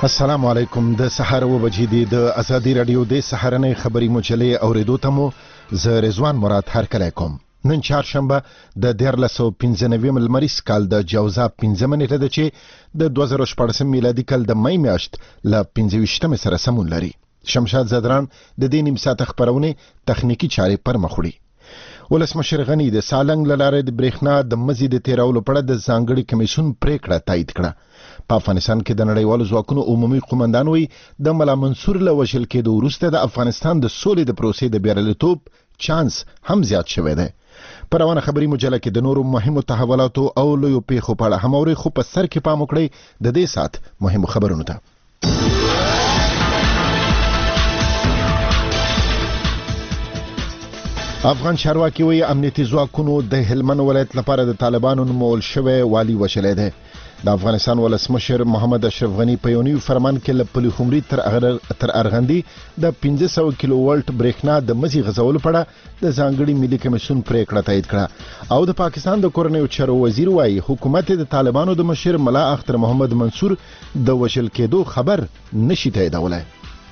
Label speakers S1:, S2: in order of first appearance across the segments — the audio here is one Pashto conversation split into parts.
S1: السلام علیکم. د سحر و بجې د ازادي رادیو د سحرنې خبري مجلې اوریدو ته مو ز رضوان مراد هرکلی کوم. نن چهارشنبه د 1395 لمریز کال د جوزا 15 نیټه ده چې د 2014 میلادي کال د می میاشت ل 25 سره سمون لري. شمشاد زدران د دې نیم ساعت خبرونه تخنیکی چارې پر مخ وړي. ولسمشر غنی د سالنګ لاره د برېښنا د مزید تیرولو په اړه د ځانګړي کمیسیون پریکړه تایید کړه. په افغانستان کې د نړیوالو ځواکونو عمومي قومندان وی د ملا منصور له وژل کېدو وروسته د افغانستان د سولې د پروسې د بیارلتوب چانس هم زیات شوی دی. په روانه خبري مجله کې د نورو مهمو تحولاتو او لویو پیښو په اړه هم اوري، خو په سر کې پام وکړئ د دې سات مهمو خبرونو ته. افغان چارواکي وی امنیتي ځواکونو د هلمند ولایت لپاره د طالبانو نومول شوی والی وشلې ده. د افغانستان ولسمشر محمد اشرف غنی په یو نیو فرمان کې له پلي خمري تر ارغندي د 1500 کیلو ولټ برېښنا د مزي غځولو په اړه د ځانګړي ملي کمیسیون پریکړه تایید کړه. او د پاکستان د کورنیو چارو وزیر وايي حکومت د طالبانو د مشر ملا اختر محمد منصور د وژل کېدو خبر نشي تاییدولای.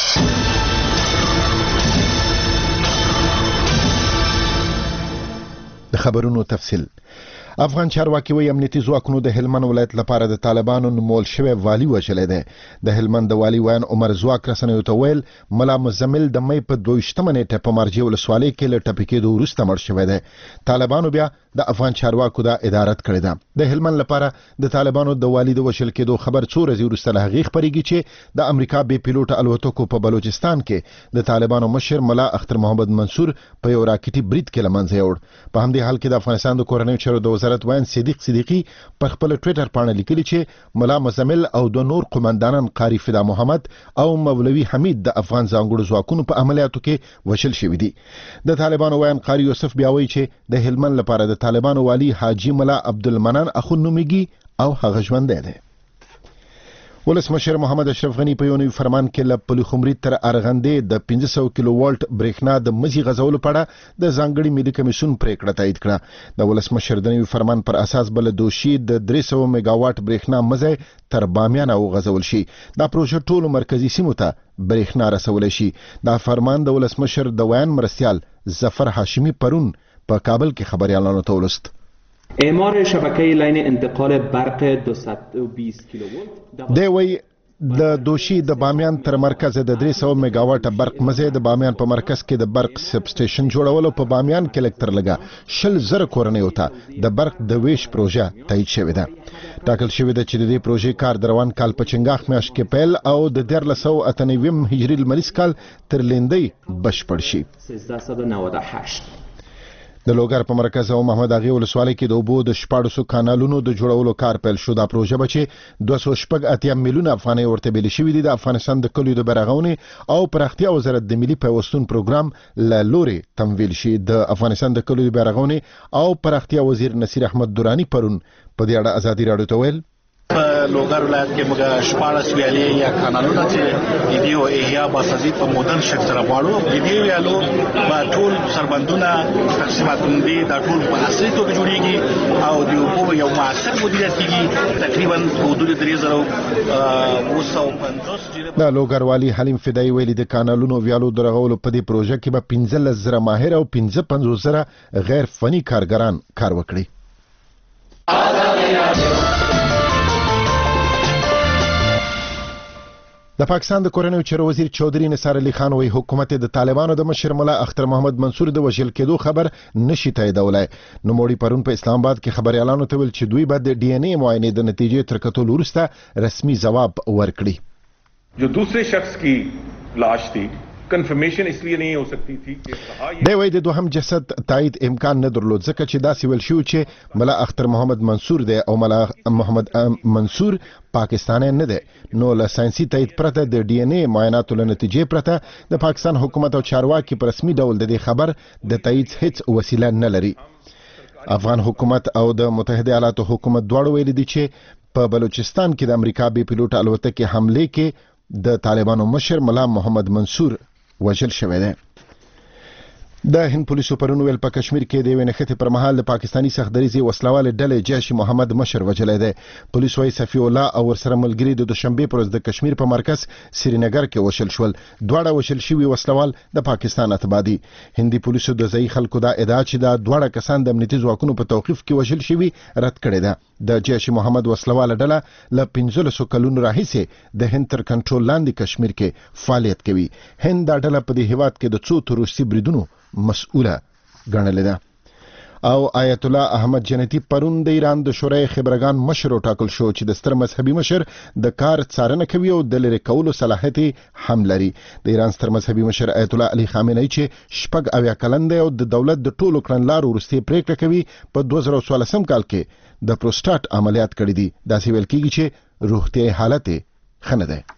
S1: د خبرونو تفصیل. افغان چارواکي وی امنیتي ځواکونو د هلمند ولایت لپاره د طالبانو نومول شوی والی وشلې ده. د هلمند د والی وان عمر زواک رسنیو ته ویل ملا مزمل د مې په 22 نیټه په مرجع ولسوالۍ کې له ټپي کېدو وروسته مړ شوی دی. طالبانو بیا د افغان چارواکو د ادارت کړی ده. د هلمند لپاره د طالبانو د والی د وشل کېدو خبر څو ورځې وروسته له هغې خپرېږي چې د امریکا بې پیلوټه الوتکو په بلوچستان کې د طالبانو مشر ملا اختر محمد منصور په یو راکټي برید کې له منځه یوړ. په همدې حال کې د افغانستان د کورنیو چارو د وزارت وایي صدیق صدیقی پر خپل ټویټر باندې لیکلي چې ملا مزمل او د نور قومندانان قاری فدا محمد او مولوی حمید د افغان ځانګړو ځواکونو په عملیاتو کې وشل شوی دي. د طالبانو وایي قاری یوسف بیا وایي چې د هلمند لپاره د طالبانو والی حاجی ملا عبدالمنان اخو نومیږي او هغه ژوندی دی. ولسمشر محمد اشرف غنی په یو نوی فرمان کې له پلي خمري تر ارغندې د 1500 کیلو ولټ برېښنا د مزي غځولو په اړه د ځانګړي ملي کمیسیون پریکړه تایید کړه. د ولسمشر د نوی فرمان پر اساس بل دوشي د 300 میگاواټ برېښنا مزي تر بامیان او غځول شي. دا پروژه ټولو مرکزی سیمو ته برېښنا رسول شي. دا فرمان د ولسمشر د ویان مرستیال ظفر هاشمی پرون په کابل کې خبريالانو ته ولست.
S2: اعمار شبکه لین انتقال برق 220 کیلوولت
S1: دی وی د دوشي د بامیان تر مرکز د 300 میگاواټ برق مزه د بامیان په مرکز کې د برق سب سټیشن جوړولو په بامیان کې لکتر لګا 10,000 کورنیو ته د برق د ویش پروژه تایید شوې ده. ټاکل شوې ده چې د دې پروژې کار د روان کال په چنګاخ میاشت کې پیل او د 1398 هجري لمریز کال تر لیندۍ بشپړ شي.
S2: 1398
S1: د لوګر په مرکز او محمد اغه ولسوالۍ کې د اوبو د 1400 کانالونو د جوړولو کار پیل شو. دا پروژه به چې 280 میلیون افغانۍ ورته بیل شوې دي. د افغانستان د کلیو د برغونې او پراختیا وزارت د ملي پیوستون پروګرام له لوري تمویل شي. د افغانستان د کلیو د برغونې او پراختیا وزیر نصیر احمد دورانی پرون په دې اړه ازادي رادیو ته ویل
S3: په لوګر ولایت کې موږ 14 ویالې یا کانالونه چې د دې او احیا باسازي په مودرن شکل سره غواړو. د دې ویالو په ټول سربندونه تقسیماتون دي د ټول په اصلي توګه جوړیږي او د اوبو یو معاصر مدیریت کیږي. تقریبا حدود 3,250
S1: د لوګر والی حلیم فدای ویلي د کانالونو ویالو درغولو په دې پروژه کې به 15,000 ماهر او 55,000 غیر فني کارګران کار وکړي. د پاکستان د کورنیو چارو وزیر چودري نثار علي خان وی حکومت د طالبانو د مشر ملا اختر محمد منصور د وژل کېدو خبر نشي تاییدولای. نو موړي پرون په اسلام آباد کې خبريالانو ته ویل چې دوی به د ډي ان اي معاینې د نتیجې تر کتلو وروسته رسمي ځواب ورکړي.
S4: जो दूसरे शख्स की लाश थी کنفرمیشن اسلیے نہیں ہو سکتی تھی کہ
S1: دی وای د دوهم جسد تایید امکان نه درلود ځکه چې دا سیول شو چې ملا اختر محمد منصور دی او ملا محمد منصور پاکستانی نه دی. نو له ساينسي تایید پرته د ډي ان اي معایناتو له نتیجې پرته د پاکستان حکومت او چارواکي په رسمي ډول د دې خبر د تایید هیڅ وسیله نه لري. افغان حکومت او د متحده ایالاتو حکومت دواړو ویلي دي چې په بلوچستان کې د امریکا بې پیلوټه الوتکې حمله کې د طالبانو مشر ملا محمد منصور وژل شوی دی. د هند پولیسو پرون ویل په کشمیر کې د ونښتې پر مهال د پاکستاني سختدریزي وسلوال ډلې جیش محمد مشر وجلې ده. پولیس وايي صفی الله او ورسره ملګری د دوشنبه پر ورځ د کشمیر په مرکز سرینگر کې وشل شول. دواړه وشل شوي وسلوال د پاکستان اتباعي. هندي پولیسو د ځای خلکو دا ادعا چې دا دواړه کسان د امنیتي ځواکونو په توقيف کې وشل شوي رد کړي ده. د جیش محمد وسلوال ډله ل 15 کلونو راهیسې د هند تر کنټرول لاندې کشمیر کې فعالیت کوي. هند دا ډله په دې هیواد کې د څو تروریستي بریدونو مسؤله ګڼلې ده. او آیت الله احمد جنتی پرون د ایران د شورای خبرګان مشر ټاکل شو چې د ستر مذهبي مشر د کار څارنه کوي او د لری کولو صلاحیت هم لري. د ایران ستر مذهبي مشر آیت الله علي خامنه‌ای چې شپږ اویا کلن دی او د دولت د ټولو کړنلارو وروستي پریکړه کوي په 2014 کال کې د پروستات عملیات کړی دي. دا سی ویل کیږي چې روغتي حالت خنه ده.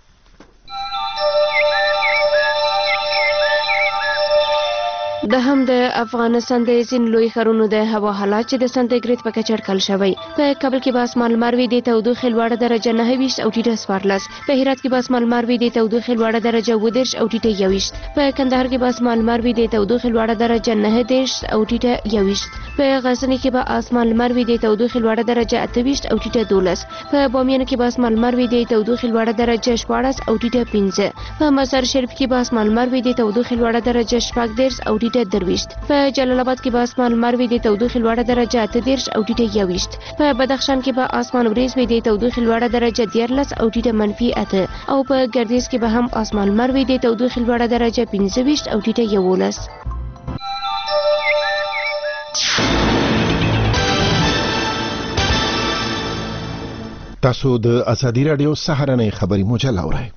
S5: د هم د افغانستان د ځین لوی ښارونو د هوا حالات چې د سانتیګریډ په کچه اټکل شوی. په کابل کې به اسمان لمر وي د تودوخې لوړه درجه 29 او ټیټه 14. په هرات کې به اسمان لمر وي د تودوخې لوړه درجه 22 او ټیټه 21. په کندهار کې به اسمان لمر وي د تودوخې لوړه درجه 19 او ټیټه 21. په غزنی کې به اسمان لمر وي د تودوخې لوړه درجه 28 او ټیټه 12. په بامیان کې به اسمان لمر وي د تودوخې لوړه درجه 14 او ټیټه 15. په مزار شریف کې به اسمان لمر وي د تودوخې لوړه درجه 14 او ټیټه 23. په جلال آباد کې به اسمان لمر وي د تودوخې لوړه درجه 13 او ټیټه 21. په بدخشان کې به اسمان وریځ وي د تودوخې لوړه درجه 14 او ټیټه -8. او په ګردیز کې به هم اسمان لمر وي د تودوخې لوړه درجه 25 او ټیټه 11.
S1: تاسو د ازادي رادیو سهارنۍ خبري مجله اورئ.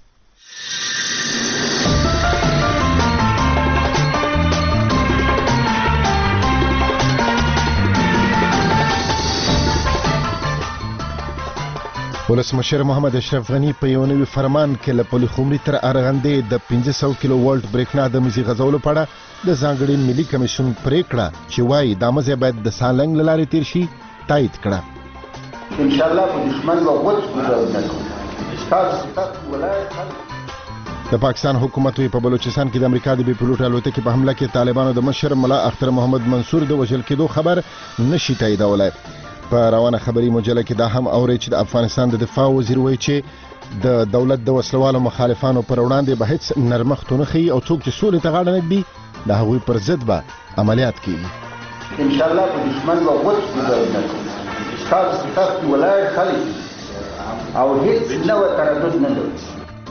S1: ولسمشر محمد اشرف غنی په یو نوي فرمان کې له پلي خمري تر ارغندې د 500 کیلو وولټ بریښنا د مزي غځولو په اړه د ځانګړي ملي کمیشن پریکړه چې وايي د مزي باید د سالنګ لارې تیر شي تایید کړه.
S6: ان شاء الله په دشمن به وڅ نه کوي. تاسو ولایت
S1: د پاکستان حکومت په بلوچستان کې د امریکا د بي پلوټ الوتکې په حمله کې طالبانو د مشر ملا اختر محمد منصور د وژل کېدو خبر نشي تاییدولای. په روانه خبري مجله کې دا هم اوري چې د افغانستان د دفاع وزیر وایي چې د دولت د وسلوالو مخالفانو پر وړاندې به هیڅ نرمښت نه خي او څوک چې سولې ته غاړه نږدي د هغوی پر ضد به عملیات کوي.
S6: ان شاء الله په دشمن به وڅ نه کوي. تاسو ولایت خلک او هیڅ نو تردد نه لري.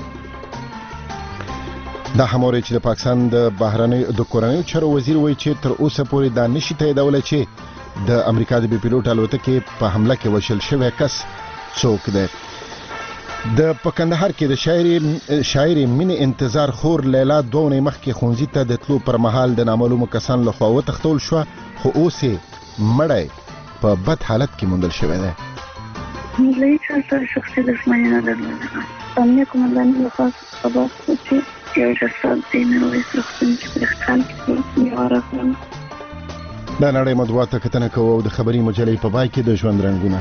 S1: دا هم اوري چې د پاکستان د بهرنۍ د کورنۍ چارو وزیر وایي چې تر اوسه پورې دا نشي تاییدولای چې د امریکا د بي پلوټ الوتکې په حمله کې وشل شوی کس څوک دی. د پکندهار کې د شاعر مين انتظار خور لیلا دوه مخکې خونځي ته د تلو پر مهال د نامعلومو کسان له خوا وتښتول شو خو اوس مړی په بد حالت کې موندل شوی دی.
S7: ملي سره شخصي دښمني نه درلوده. امنیه کومندان له خاص خبر چې یو جسد دې نه وایي چې په خپل کې یو راغلی.
S1: دا نړۍ مطبوعات ته کتنه کوو او د خبري مجلې په پای کې د ژوند رنګونه.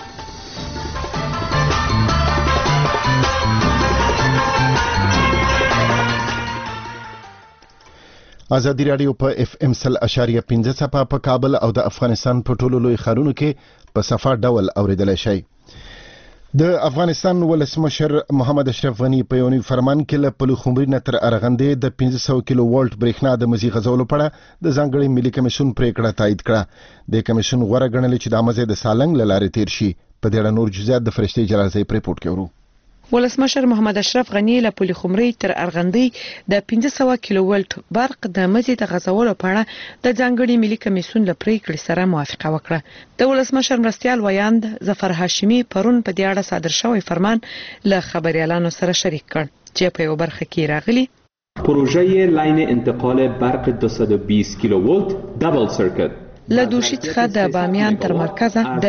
S1: ازادي رادیو په FM 100.5 صفحه په کابل او د افغانستان په ټولو لوی ښارونو کې په صفه ډول اوریدلای شئ. د افغانستان ولسمشر محمد اشرف غنی په یو نوي فرمان کې له پلي خمري نه تر ارغندې د 500 کیلو وولټ بریښنا د مزي غځولو په اړه د ځانګړي ملي کمیشن پریکړه تایید کړه. د کمیشن غوړه ګڼلې چې د مزي د سالنګ لارې تیر شي. په دې اړه نور جزئیات د فرشتي جلالزی پر ریپورت کې ورو.
S8: ولسمشر محمد اشرف غنی له پلي خمري تر ارغندې د 500 کیلو وولټ برق د مزي د غځولو په اړه د ځانګړي ملي کمیشن له پریکړې سره موافقه وکړه. د ولسمشر مرستيال ویاند ظفر هاشمي پرون په دې اړه صادر شوی فرمان له خبريالانو سره شریک کړ چې په یو برخه کې راغلي.
S2: پروژه لاین انتقال برق 220 کیلوولت دبل سرکت
S8: له دوشي څخه د بامیان تر مرکزه د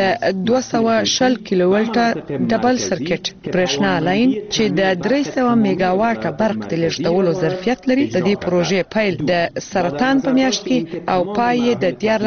S8: 210 کیلوولټه ډبل سرکټ برېښنا لاین چې د 300 میگا واټه برق د لېږدولو ظرفیت لري د دې پروژې پیل د سرطان په میاشت کې او پای د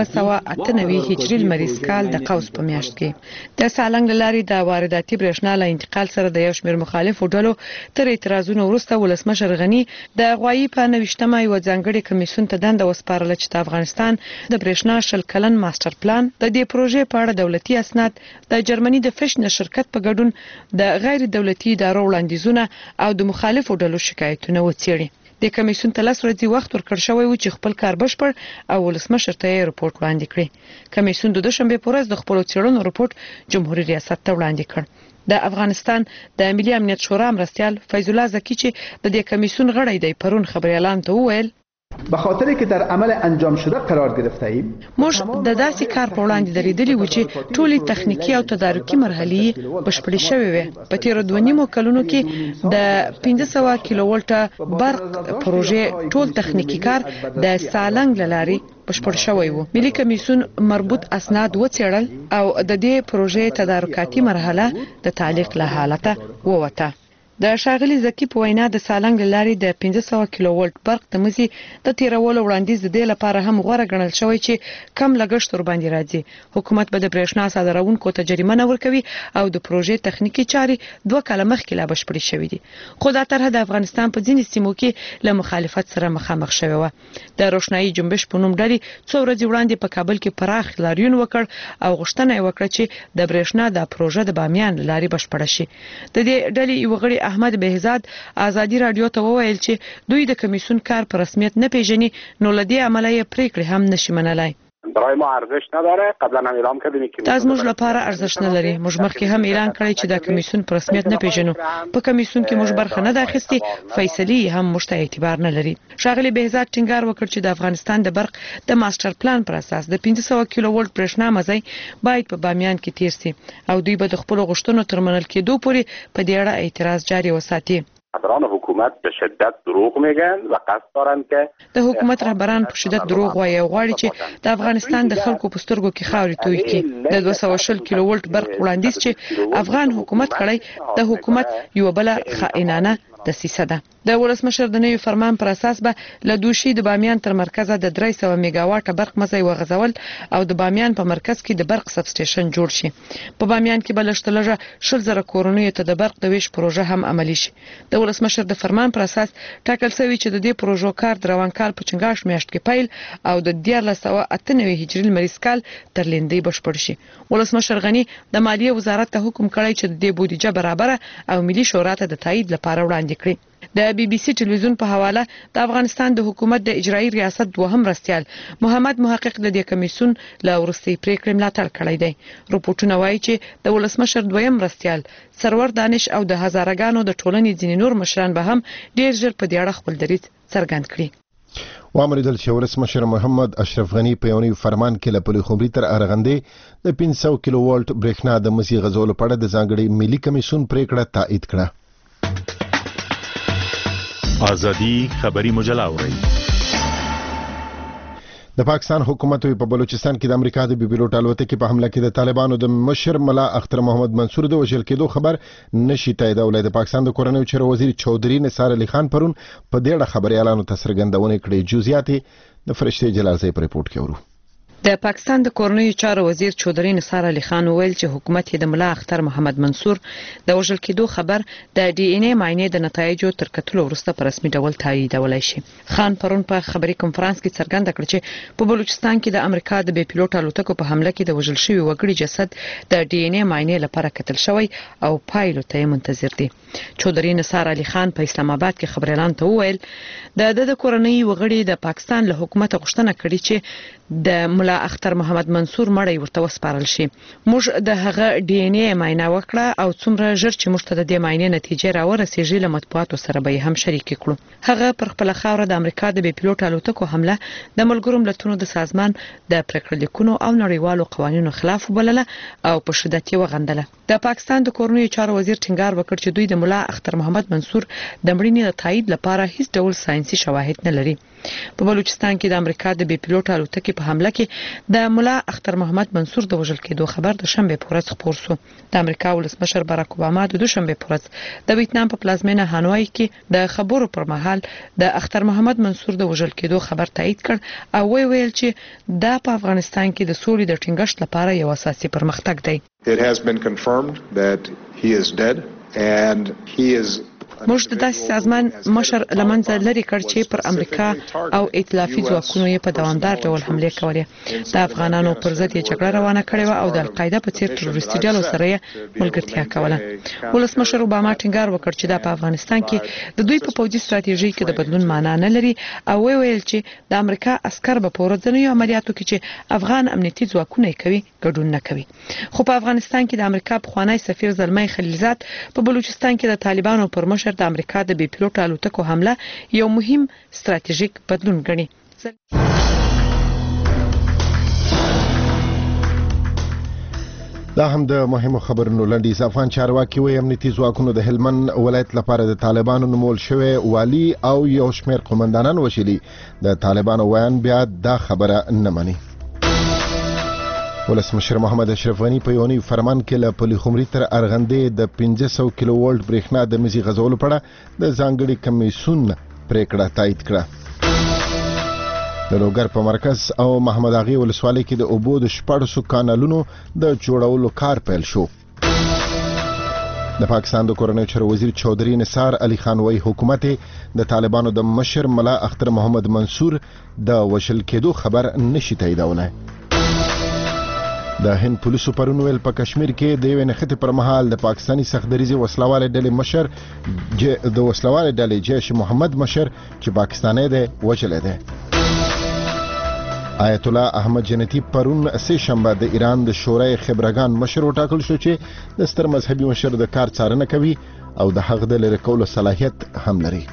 S8: 1398 هجري لمریز کال د قوس په میاشت کې د سالنګ لاري د وارداتي برېښنا له انتقال سره د یو شمېر مخالفو ډلو تر اعتراضونو وروسته ولسمشر غني د غوایي په 90مه یو ځانګړي کمیسیون ته دنده وسپارله چې د افغانستان د برېښنا شل کلن ماستر پلان د دې پروژې په اړه دولتي اسناد د جرمني د فشن شرکت په ګډون د غیر دولتي ادارو وړاندیزونه او د مخالفو ډلو شکایتونه وڅېړي د کمیسیون ته 10 ورځې وخت ورکړ شوی و چې خپل کار بشپړ او ولسمشر ته رپورټ وړاندې کړي کمیسیون د دوشنبه په ورځ د خپل څېړنو رپورټ جمهوریت ریاست ته وړاندې کړ د افغانستان د ملي امنیت شورا مرستیال فیض الله زکی چې د دې کمیسیون غړی دی پرون خبريالان ته وویل
S9: به خاطر که در عمل انجام شده قرار گرفته ایم
S8: موږ د داسې کار په وړاندې درېدلی و چې ټولې تخنیکی او تدارکي مرحلې بشپړې شوې وي په تیر 2.5 کلونو کې د 500 کیلوولټه برق پروژې ټول تخنیکی کار د سالنګ لاري بشپړ شوی وو ملي کمیسیون مربوط اسناد وڅېړل او د دې پروژې تدارکاتي مرحله د تعلیق له حالته ووته د شاغلي زکی په وینا د سالنګ لاري د 500 کیلوولټ برق د مزي د تیرولو وړاندیز د دې لپاره هم غوړه ګڼل شوی چې کم لګښت ور باندې راځي حکومت به د برېښنا صادرونکو ته جریمه نه ورکوي او د پروژې تخنیکی چاري 2 کاله مخکې لا بشپړې شوې دي خو دا طرح د افغانستان په ځینې سیمو کې له مخالفت سره مخامخ شوی و د روشنايي جنبش په نوم ډلې څو ورځې وړاندې په کابل کې پراخ لاریون وکړ او غوښتنه وکړه چې د برېښنا د پروژې د بامیان لاري بشپړ شي د دې ډلې یو غړي احمد بهزاد ازادي رادیو ته وویل چې دوی د کمیسیون کار په رسمیت نه پیژني نو لدی عملیه پریکړه هم نشي منلای
S10: برای ما ارزش نداره قبلا هم اعلام کردیم که
S8: تاسو موږ لپاره ارزش نه لري موږ مخکې هم اعلان کړی چې دا کمیسیون په رسمیت نه پیژنو په کمیسیون کې موږ برخه نه اخیستي فیصله هم موږ ته اعتبار نه لري شاغلي بهزاد ټینګار وکړ چې د افغانستان د برق د ماستر پلان پر اساس د 500 کیلوولټ برېښنا مزي باید په بامیان کې تیر شي او دوی به د خپل غوښتنو تر منل کېدو پورې په دې اړه اعتراض جاري وساتي
S10: رهبران حکومت به شدت دروغ میگن و قصد دارن که
S8: د حکومت رهبران په شدت دروغ وایي او غواړي چې د افغانستان د خلکو په سترګو کې خاورې توی کړي د 210 کیلوولټ برق وړاندیز چې افغان حکومت کړی د حکومت یو بل خائنانه د سیسه ده د ولسمشر د نوي فرمان پر اساس به له دوشي د بامیان تر مرکزه د 300 میگا واټه برق مزي وغځول او د بامیان په مرکز کې د برق سب سټیشن جوړ شي په بامیان کې بلشتلجه 10000 کورونو ته د برق د ویش پروژه هم عملی شي د ولسمشر د فرمان پر اساس ټاکل شوی چې د دې پروژو کار د روان کال په چنګاښ میاشت کې پیل او د 1398 هجري لمریز کال تر لیندۍ بشپړ شي ولسمشر غني د مالیه وزارت ته حکم کړی چې د بودیجه برابر او ملي شورا ته د تایید لپاره وړاندې کړي د بي بي سي ټلویزیون په حواله د افغانستان د حکومت د اجرایي ریاست دوهم رستيال محمد محقق د دې کمیسیون له ورستي پریکړې ملاتړ کړی دی رپورټونه وایي چې د ولسمشر دویم رستيال سرور دانش او د هزارګانو د ټولنې ځینې نور مشران به هم ډیر ژر په دې اړه خپل دریځ څرګند کړي
S1: وامریدل چې ولسمشر محمد اشرف غنی په یونی فرمان کې له پلي خبري تر ارغندې د 500 کیلوولټ برېښنا د مزي غزول په اړه د ځانګړي ملي کمیسیون پریکړه تایید کړه
S11: آزادی خبری مجله اورئ
S1: د پاکستان حکومت په بلوچستان کې د امریکا د بي پیلوټ الوتکې په حمله کې د طالبانو د مشر ملا اختر محمد منصور د وژل کېدو خبر نشي تاییدولای د پاکستان د کورنیو چارو وزیر چودري نثار علي خان پرون په دې اړه خبريالانو ته څرګندونه کړې جزئیات د فرشته جلال زئی په ریپورت کې ورو
S8: د پاکستان د کورنیو چارو وزیر چودري نثار علي خان ویل چې حکومت د ملا اختر محمد منصور د وژل کېدو خبر د ډي ان اي معاینې د نتایجو تر کتلو وروسته په رسمي ډول تاییدولای شي خان پرون په خبري کانفرنس کې څرګنده کړ چې په بلوچستان کې د امریکا د بي پیلوټ الوتکو په حمله کې د وژل شوی وګړي جسد د ډي ان اي معاینې لپاره کتل شوی او پایلو ته منتظر دي چودري نثار علي خان په اسلام آباد کې خبريالان ته وویل د کورنۍ وګړي د پاکستان له حکومت غوښتنه کړې چې د ملا اختر محمد منصور مړی ورته وسپارل شي موږ د هغه ډي ان اي معاینه وکړه او څومره ژر چې موږ ته د دې معاینې نتیجه راورسیږي له مطبوعاتو سره به هم شریک کړو هغه پر خپل خاوره د امریکا د بي پیلوټ الوتکو حمله د ملګرو ملتونو د سازمان د پریکړې لیکونو او نړیوالو قوانینو خلاف وبلله او په شدت یې وغندله د پاکستان د کورنیو چارو وزیر ټینګار وکړ چې دوی د ملا اختر محمد منصور د مړینې د تایید لپاره هیڅ ډول ساينسي شواهد نه لري په بلوچستان کې د امریکا د بي پیلوټ الوتکې په حمله کې د مولا اختر محمد منصور د وژل کېدو خبر د شنبه په ورځ خپور شو. د امریکا ولسمشر باراک اوباما د دوشنبه په ورځ د ویتنام په پلازمینه هانوای کې د خبرو پر مهال د اختر محمد منصور د وژل کېدو خبر تایید کړ او ویل چې دا په افغانستان کې د سولې د ټینګښت لپاره یو اساسي پرمختګ دی.
S12: It has been confirmed that he is dead and he is
S8: موږ د داسې سازمان مشر لمنځه لري کړ چې پر امریکا او ائتلافي ځواکونو یې په دوامدار ډول حمله کولې. د افغانانو پر ضد یې جګړه روانه کړې و او د القاعده په څیر تروریستي ډلو سره یې ملګرتیا کوله. ولسمشر اوباما ټینګار وکړ چې دا په افغانستان کې د دوی په پوځي ستراتیژي کې د بدلون معنا نه لري او ویل چې د امریکا عسكر به په ورځنیو عملیاتو کې چې افغان امنیتي ځواکونه کوي ګډون نه کوي. خو په افغانستان کې د امریکا پخوانی سفیر زلمي خلیلزاد په بلوچستان کې د طالبانو پر مشر د امریکا د بي پيلوټ الوتکو حمله یو مهم ستراتیژیک بدلون ګڼي.
S1: دا هم د مهمو خبرونو لنډیز. افغان چارواکي وایي امنیتي ځواکونو د هلمند ولایت لپاره د طالبانو نومول شوی والي او یو شمېر قومندانان وشلي. د طالبانو ویان بیا دا خبره نه مني. ولسمشر محمد اشرف غنی په یونی فرمان کې له پلی خمري تر ارغندې د 500 کیلو ولټ برېښنا د مزي غځولو په اړه د ځانګړي کمیسیون پریکړه تایید کړه. د لوګر په مرکز او محمد اغي ولسوالۍ کې د اوبو د 14 کانالونو د جوړولو کار پیل شو. د پاکستان د کورنۍ چارو وزیر چودھری نثار علي خان وايي حکومت د طالبانو د مشر ملا اختر محمد منصور د وژل کېدو خبر نشي تاییدولای. د هند پولیسو پرون ویل په کشمیر کې د یوې نښتې پر مهال د پاکستاني سختدریزي وسلوالې ډلې مشر د وسلوالې ډلې جیش محمد مشر چې پاکستاني دی وژلی دی. آیت الله احمد جنتی پرون سه شنبه د ایران د شورای خبرګان مشر وټاکل شو چې د ستر مذهبي مشر د کار څارنه کوي او د حق د لری کولو صلاحیت هم لري.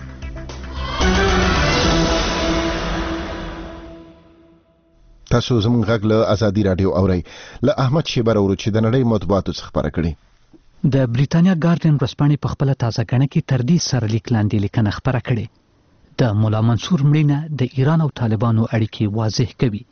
S1: تاسو زموږ غږ له ازادي رادیو اورئ. له احمد شیبر اورو چې د نړۍ مطبوعاتو څخه خبره کړي.
S13: د بریتانیا ګارډین ورځپاڼې په خپل تازه غنه کې تر دې سره لیک لاندې لیکنه خبره کړي. د مولا منصور مړینه د ایران او طالبانو اړیکې واضح کوي.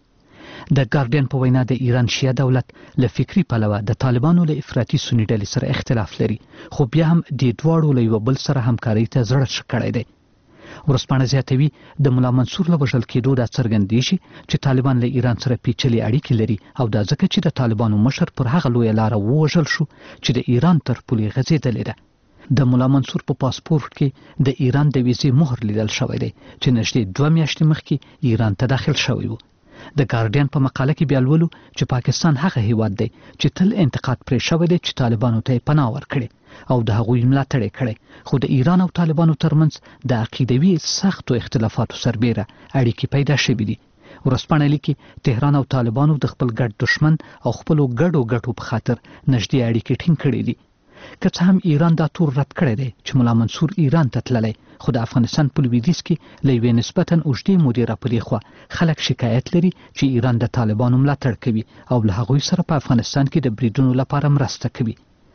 S13: د ګارډین په وینا د ایران شیعه دولت له فکری پلوه د طالبانو له افراطي سنی ډلې سره اختلاف لري خو بیا هم د دواړو له یو بل سره همکاري ته زړه شکړی دی. ورځپاڼه زیاتوي د مولا منصور له وژل کېدو دا څرګندېږي چې طالبان له ایران سره پیچلې اړیکې لري او دا ځکه چې د طالبانو مشر پر هغه لویه لاره ووژل شو چې د ایران تر پولې غځېدلې ده. د مولا منصور په پاسپورت کې د ایران د ویزې مهر لیدل شوی دی چې نږدې 2 میاشتې مخکې ایران ته داخل شوی و. د ګارډین په مقاله کې بیا لولو چې پاکستان هغه هیواد دی چې تل انتقاد پرې شوی دی چې طالبانو ته پناه ورکړي او د هغوی ملاتړ کړي خو د ایران او طالبانو ترمنځ د عقیدوي سختو اختلافاتو سربېره اړیکې پیدا شوې دي. ورځپاڼه لیکي تهران او طالبانو د خپل ګډ دشمن او خپل ګډو ګټو په خاطر نږدې اړیکې ټینګ کړې دي. که څه هم ایران دا تور رد کړی دی چې مولا منصور ایران ته تللی خو د افغانستان په لویدیځ کې له یوې نسبتا اوږدې مودې راپدې خوا خلک شکایت لري چې ایران د طالبانو ملاتړ کوي او له هغوی سره په افغانستان کې د بریدونو لپاره مرسته کوي.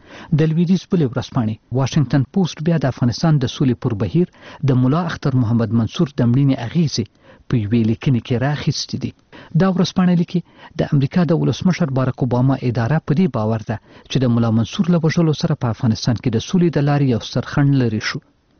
S13: د لویدیځ بلې ورځپاڼې واشنگټن پوسټ بیا د افغانستان د سولې پر بهیر د مولا اختر محمد منصور د مړینې اغیزې په یوې لیکنې کې راخیستې دي. دا ورځپاڼه لیکي د امریکا د ولسمشر باراک اوباما اداره په دې باور ده چې د مولا منصور له وژلو سره په افغانستان کې د سولې د لارې یو ستر خنډ لري شو.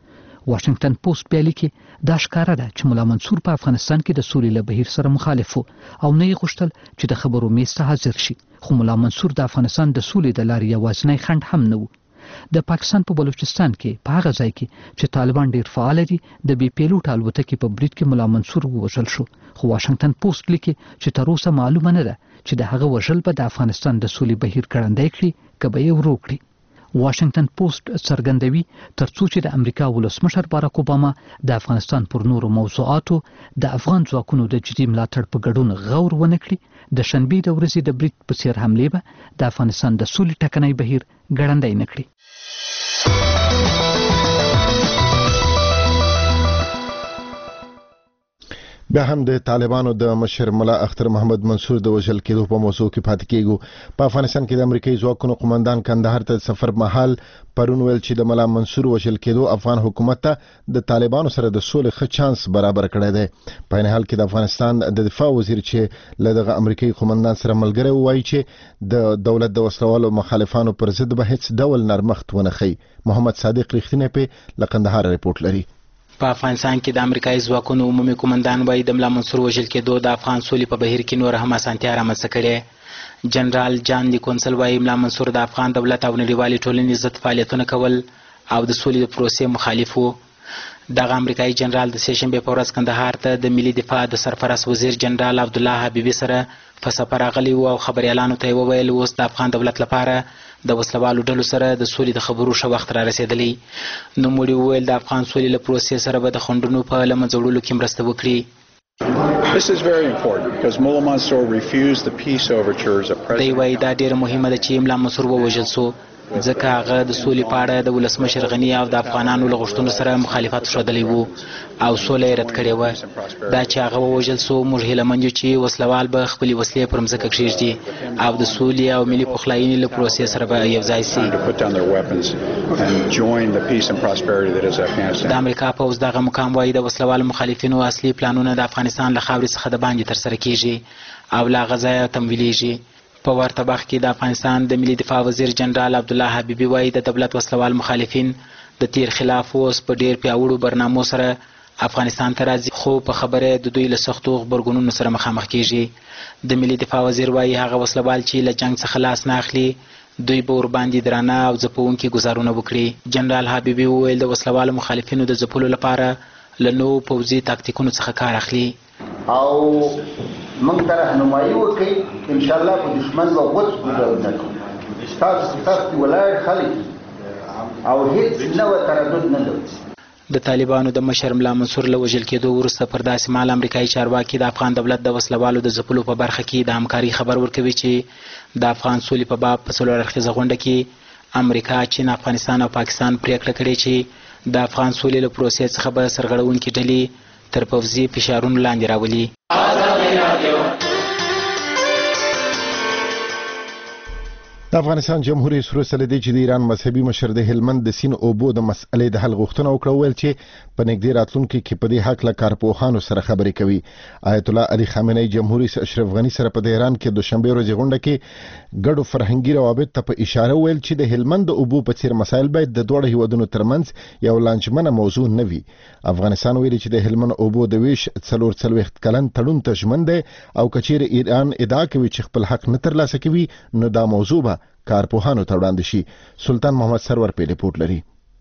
S13: واشنگټن پوسټ بیا لیکي دا ښکاره ده چې مولا منصور په افغانستان کې د سولې له بهیر سره مخالف او نه یې غوښتل چې د خبرو میز ته حاضر شي خو مولا منصور د افغانستان د سولې د لارې یوازینی خنډ هم نه و. د پاکستان په بلوچستان کې په هغه ځای کې چې طالبان ډیر فعال دي د بي پيلوټ الوتکې په برید کې مولا منصور وژل شو خو واشنگټن پوسټ لیکي چې تر اوسه معلومه نه ده چې د هغه وژل به د افغانستان د سولې بهیر ګړندی کړي که به یې ورو کړي. واشنگټن پوسټ څرګندوي ترڅو چې د امریکا ولسمشر باراک اوباما د افغانستان پر نورو موضوعاتو د افغان ځواکونو د جدي ملاتړ په ګډون غور ونه کړي د شنبې د ورځې د برید په څیر حملې به د افغانستان د سولې ټکنۍ بهیر ګړندی نه کړي.
S1: بیا هم د طالبانو د مشر ملا اختر محمد منصور د وژل کېدو په موضوع کې پاتې کېږو. په افغانستان کې د امریکایي ځواکونو قومندان کندهار ته سفر مهال پرون ویل چې د ملا منصور وژل کېدو افغان حکومت ته د طالبانو سره د سولې ښه چانس برابر کړی دی. په این حال کې د افغانستان د دفاع وزیر چې له دغه امریکایي قومندان سره ملګری وایي چې د دولت د وسلوالو مخالفانو پر ضد به هیڅ ډول نرمښت ونه ښیي. محمد صادق رښتینی په له قندهار ریپورت لري.
S14: په افغانستان کې د امریکایي ځواکونو عمومي قومندان وایي د ملا منصور وژل کېدو د افغان سولې په بهیر کې نور هم اسانتیا رامنځته کړې. جنرال جان نیکونسل وایي ملا منصور د افغان دولت او نړیوالې ټولنې ضد فعالیتونه کول او د سولې د پروسې مخالف و. دغه امریکایي جنرال د سهشنبې په ورځ کندهار ته د ملي دفاع د سرپرست وزیر جنرال عبدالله حبیبي سره په سفر راغلی و او خبریالانو ته یې وویل اوس د افغان دولت لپاره د وسلوالو ډلو سره د سولې د خبرو ښه وخت را رسېدلی. نوموړي وویل د افغان سولې له پروسې سره به د خنډونو په له منځه وړلو کې مرسته وکړي.
S12: This is very important because Mullah Mansour refused the peace overtures of President.
S14: دی وایي دا ډېره مهمه ده چې ملا منصور ووژل سو ځکه هغه د سولې په اړه د ولسمشر غني او د افغانانو له غوښتنو سره مخالفت ښودلی و او سوله یې رد کړې وه. دا چې هغه ووژل سو موږ هیله یو چې وسلوال به خپلې وسلې پر مځکه کښېږدي او د سولې او ملي پخلاینې له پروسې سره به یو ځای سي. د امریکا پوځ دغه مقام وایي د وسلوالو مخالفینو اصلي پلانونه د افغانستان له خاورې څخه د باندې ترسره کېږي او له هغه ځایه تمویلیږي. په ورته وخت کې د افغانستان د ملي دفاع وزیر جنرال عبدالله حبیبي وایي د دولت وسلوال مخالفین د تیر خلاف اوس په ډیر پیاوړو برنامو سره افغانستان ته راځي خو په خبره د دوی له سختو غبرګونونو سره مخامخ کیږي. د ملي دفاع وزیر وایي هغه وسلوال چې له جنگ څخه لاس نه اخلي دوی به ورباندې درانه او ځپونکي ګزارونه وکړي. جنرال حبیبي وویل د وسلوالو مخالفینو د ځپلو لپاره له نوو پوځي تاکتیکونو څخه کار اخلي
S6: او موږ ته راهنمایي وکړي ان شاء الله په دشمن به غوڅ ګذار نه کوو. تاسو ولاړ خلک او هیڅ نوی تردد نه لري.
S14: د طالبانو د مشر ملا منصور له وژل کېدو وروسته پر داسې مهال امریکایي چارواکي د افغان دولت د وسلوالو د ځپلو په برخه کې د همکاري خبر ورکوي چې د افغان سولې په باب په څلور اړخیزه غونډه کې امریکا، چین، افغانستان او پاکستان پریکړه کړې چې د افغان سولې له پروسې څخه به سرغړونکي ډلې تر پوځي فشارونو لاندې راولي.
S1: د افغانستان جمهور رئیس وروسته له دې چې د ایران مذهبي مشر د هلمند د سیند اوبو د مسئلې د حل غوښتنه وکړه ویل چې په نږدې راتلونکي کې په دې حق له کارپوهانو سره خبرې کوي. آیت الله علي خامنه‌ای جمهور رئیس اشرف غني سره په تهران کې دوشنبه ورځ غونډه کې ګډو فرهنګي روابط ته په اشاره ویل چې د هلمند د اوبو په څیر مسایل باید د دوه هیوادونو ترمنځ یو لانجمنه موضوع نه وي. افغانستان ویلي چې د هلمند اوبو د ویش 44 کلن تړون ته ژمن دی او کچیر ایران ادعا کوي چې خپل حق نه ترلاسه کوي نو دا موضوع به کارپوهانو ته وړاندې شي. سلطان محمد سرور په ریپورت لري.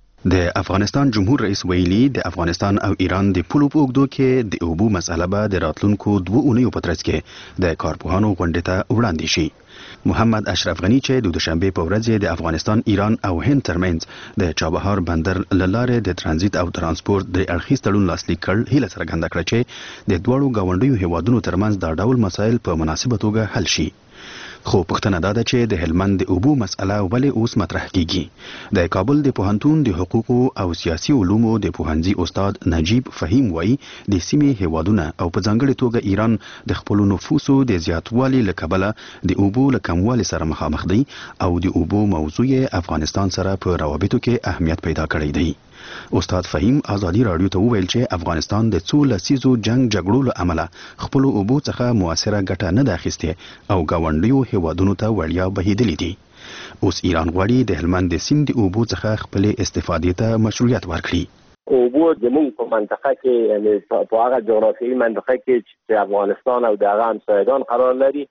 S15: د افغانستان جمهور رئیس ویلي د افغانستان او ایران د پولو په اوږدو کې د اوبو مسله به د راتلونکو 2 اونیو په ترڅ کې د کارپوهانو غونډې ته وړاندې شي. محمد اشرف غني چې د دوشنبه په ورځ د افغانستان، ایران او هند ترمنځ د چابهار بندر لاره د ترانزیت او ترانسپورت د اړخیز تړون لاسلیک کړ هیله څرګنده کړه چې د دوړو گاونډیو هیوادونو ترمنځ دا ډول مسایل په مناسبه توګه حل شي. خو پښتنه دا ده چې د هلمند د اوبو مسأله ولې اوس مطرح کیږي. د کابل د پوهنتون د حقوقو او سیاسي علومو د پوهنځي استاد نجیب فهیم وایي د سیمې هیوادونه او په ځانګړي توګه ایران د خپل نفوسو د زیاتوالي له کبله د اوبو له کموالي سره مخامخ دي او د اوبو موضوع افغانستان سره په روابطو کې اهمیت پیدا کړی دی. استاد فهیم ازادي رادیو ته وویل چې افغانستان د څو لسیزو جګړو له امله خپل اوبو څخه موثره ګټه نه ده اخیستې او ګاونډیو هیوادونو ته وړیا بهیدلې دي. اوس ایران غواړي د هلمند د سیند د اوبو څخه خپل استفادې ته مشروعیت ورکړي.
S16: اوبو زموږ په منطقه کې یعنی په هغه جغرافیایي منطقه کې چې افغانستان او دغه همسایگان قرار لري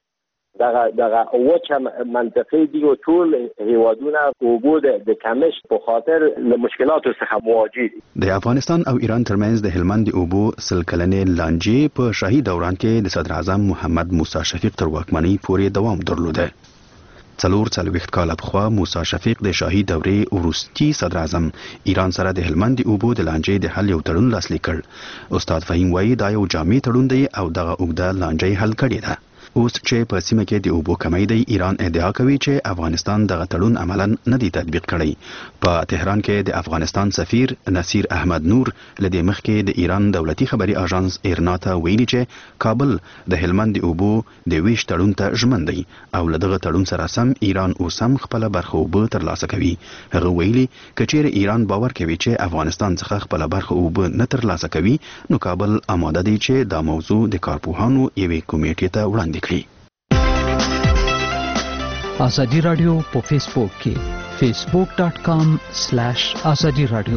S16: دغه وچه منطقه دی او ټول هیوادونه اوبو د کمښت په خاطر له مشکلاتو څخه مواجه دي.
S15: د افغانستان او ایران ترمنځ د هلمند د اوبو سلکلنې لانجې په شاهي دوران کې د صدر اعظم محمد موسی شفیق تر واکمنۍ پورې دوام درلوده. 44 کاله پخوا موسی شفیق د شاهي دورې وروستي صدر اعظم ایران سره د هلمند د اوبو د لانجې د حل یو تړون لاسلیک کړ. استاد فهیم وایي دا یو جامع تړون دی او دغه اوږده لانجه حل کړې ده. اوس چې په سیمه کې د اوبو کمی دی ایران ادعا کوي چې افغانستان دغه تړون عملاً نه دی تطبیق کړی. په تهران کې د افغانستان سفیر نصیر احمد نور لدې مخکې د ایران دولتي خبري اژانس ایرنا ته ویلي چې کابل د هلمند د اوبو د ویش تړون ته ژمن دی او له دغه تړون سره سم ایران اوس هم خپل برخه اوبه ترلاسه کوي. هغه ویلي که چیرې ایران باور کوي چې افغانستان څخه خپل برخه اوبه نه ترلاسه کوي نو کابل آماده دی چې دا موضوع د کارپوهانو یوې کمیټې ته وړاندې کړي.
S13: ازادي رادیو په فیسبوک کې facebook.com/azadi radio.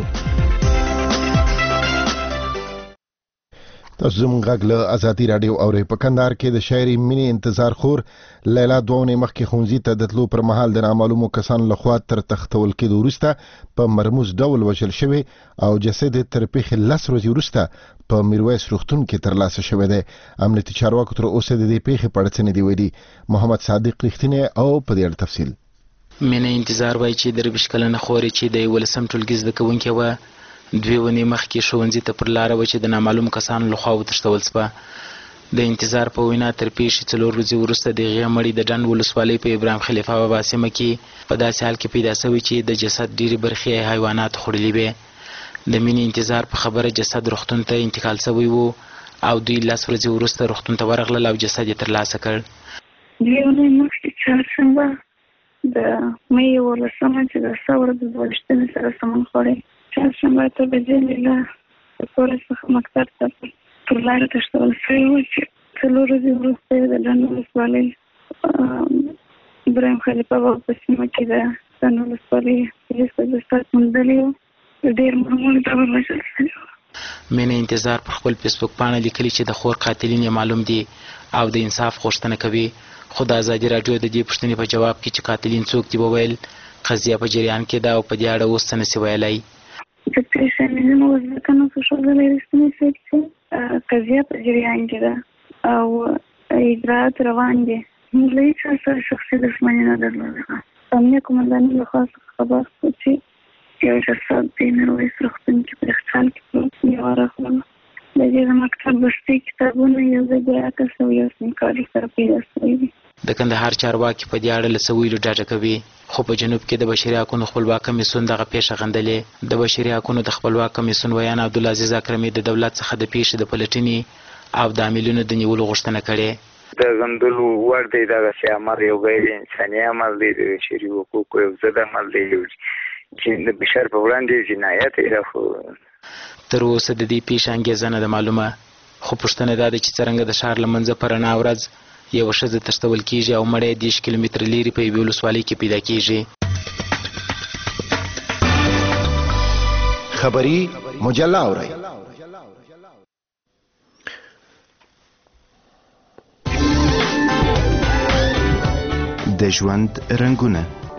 S1: تاسو زموږ غږ له ازادي رادیو اورئ. په کندهار کې د شاعري مینې انتظار خور لیلا دوونې مخکې ښوونځي ته د تلو پر مهال د نامعلومو کسانو لخوا تر تختول کېدو وروسته په مرموز ډول وژل شوی او جسد یې تر پېښې 10 ورځې وروسته په میرویس روغتون کې ترلاسه شوی دی. امنیتي چارواکو تر اوسه د دې پېښې په اړه څه نه دي ویلي. محمد صادق رښتینی او په دې اړه تفصیل.
S14: مینه انتظار وایي چې د 23 کلنه خورې چې د 11 ټولګي زده کوونکې وه 2 ونې مخکې ښوونځي ته پر لاره وه چې د نامعلوم کسانو لخوا وتښتول شوه. د انتظار په وینا تر پیښې 4 ورځې وروسته د هغې مړی د ډنډ ولسوالۍ په ابراهیم خلیفه بابا سیمه کې په داسې حال کې پیدا شوی چې د جسد ډېرې برخې یې حیوانات خوړلي وې. د مینې انتظار په خبره جسد روغتون ته انتقال شوی و او دوی 10 ورځې وروسته روغتون ته ورغلل او جسد یې ترلاسه کړ.
S7: 2 ونې مخکې چهارشنبه د مې 11 چې د ثور د 22 سره سمون خوړی چهارشنبه ته بجې لیلا د کورس څخه مکتب ته پر لاره تښتول شوی و چې 4 ورځې وروسته د ډنډ ولسوالۍ ابراهیم خلیفه بابا په سیمه کې د ډنډ ولسوالۍ پولیس د جسد موندلی و. ډېر معمول ډول وژل شوی و.
S14: مینه انتظار پر خپل فیسبوک پاڼه لیکلي چې د خور قاتلین یې معلوم دي او د انصاف غوښتنه کوي. خو د ازادي راډیو د دې پوښتنې په جواب کې چې قاتلین څوک دي وویل قضیه په جریان کې ده او په دې اړه اوس څه نشي ویلی.
S7: د پریشانینو وزلکنو ښودلی رښتینی صاحب چې قضیه په جریان کې ده او اجراات روان دي. موږ له هېچا سره شخصي دښمني نه درلوده. امنیه قومندانۍ لخوا څخه خبر شو چې یو جسد د میرویس روغتون کې په یخچال کې پروت یې ورغلل. د دې د مکتب بستې کتابونه یو ځای د عکس او یو سیم کارت سره پیدا شوي دي.
S14: د کندهار چارواکي په دې اړه له څه ویلو ډډه کوي. خو په جنوب کې د بشري حقونو خپلواک کمیسیون دغه پیښه غندلې. د بشري حقونو د خپلواک کمیسیون ویان عبدالعزیز اکرمي د دولت څخه د پیښې د پلټنې او د عاملینو د نیولو غوښتنه کړې.
S17: د غندلو وړ دی دغسې عمل یو غیر انساني عمل دی، د بشري حقوقو یو ضد عمل دی چې د بشر په وړاندې جنایت دی. خو
S14: تر اوسه د دې پیښې انګېزه نه ده معلومه. خو پوښتنه دا ده چې څرنګه د ښار له منځه په رڼا ورځ یوه ښځه تښتول کېږي او مړی 10 کیلومتره لرې په یوې ولسوالۍ کې پیدا کېږي.
S1: خبري مجله اورئ.
S15: د ژوند رنګونه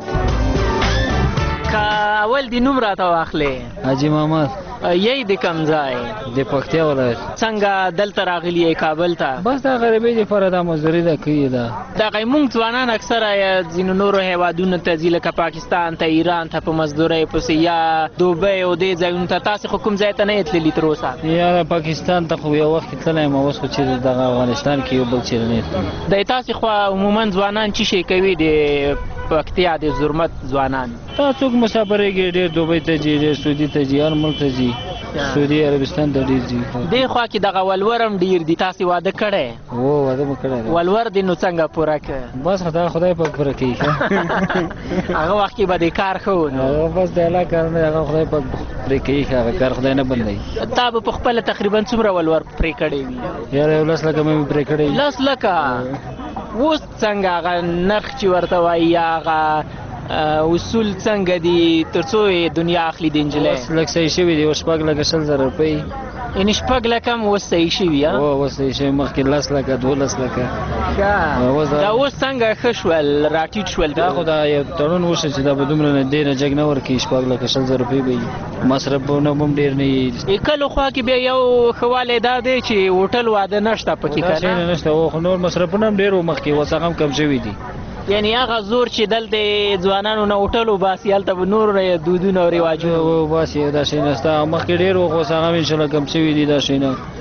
S18: اول دی نوم راته واخلې.
S19: حاجي محمد.
S18: یی د کوم ځای؟
S19: د پکتیا ولایت.
S18: څنګه دلته راغلی یې کابل ته؟
S19: بس دا غریبۍ دپاره دا مزدوري ده کوي ده.
S18: دغه موږ ځوانان اکثره ځینو نورو هیوادونو ته ځي لکه پاکستان ته ایران ته په مزدورۍ پسې یا دوبۍ او دې ځایونو ته. تاسې خو کوم ځای ته نه یې تللي تر اوسه؟
S19: یاره پاکستان ته خو یو وخت کې تللی یم اوس خو چېرې دغه افغانستان کې یو بل چېرې نه یې تللی.
S18: د تاسې خوا عموما ځوانان څه شی کوي د پکتیا د زرمت ځوانان؟
S19: دا څوک مسافرېږي، ډېر دوبۍ ته ځي، ډېر سعودي ته ځي، هر ملک ته ځي، سعودي عربستان ته ډېر ځي.
S18: دې خوا کې دغه ولور هم ډېر دي. تاسې واده کړی؟
S19: هو واده مو کړی دی.
S18: ولور دې نو څنګه پوره کړ؟
S19: بس خدای پاک پوره کوي.
S18: هغه وخت کې به دې کار ښه و.
S19: بس د الله کار نه، هغه خدای پاک پرې کوي. هغه کار خدای نه بندوي.
S18: تا به په خپله تقریبا څومره ولور پرې کړی وي؟
S19: یاره 10 لکه مې پرې کړی.
S18: 10 لکه؟ اوس څنګه هغه نرخ چې ورته وایي هغه اصول څنګه دي تر څو یې دنیا اخلي د نجلۍ؟
S19: اوس لږ صحیح شوي دي. اوس 20,000 روپۍ.
S18: یعنې 6 لکه هم اوس صحیح شوي؟
S19: اوس صحیح شوي. مخکې 10 لکه 12 لکه.
S18: دا اوس څنګه ښه شول راټیټ شول؟
S19: دا خو دا یو تړون وشو چې دا به دومره نه دی نه جګ نه ورکوي. 6,000 روپۍ به وي. مصرفونه هم ډېر نه وي.
S18: کلو خوا کې بیا یو ښه والی دا دی چې هوټل واده نشته پکې که
S19: نه؟ نشته. خو نور مصرفونه هم ډېر و مخکې، اوس هغه هم کم شوي دي.
S18: یعنې هغه زور چې دلته ځوانانو نه هوټل وباسي هلته به نور دودونه او رواجونه
S19: وباسي. دا شی نشته. مخکې ډېر و خو اوس هغه هم انشاءالله کم شوي دي دا شیونه.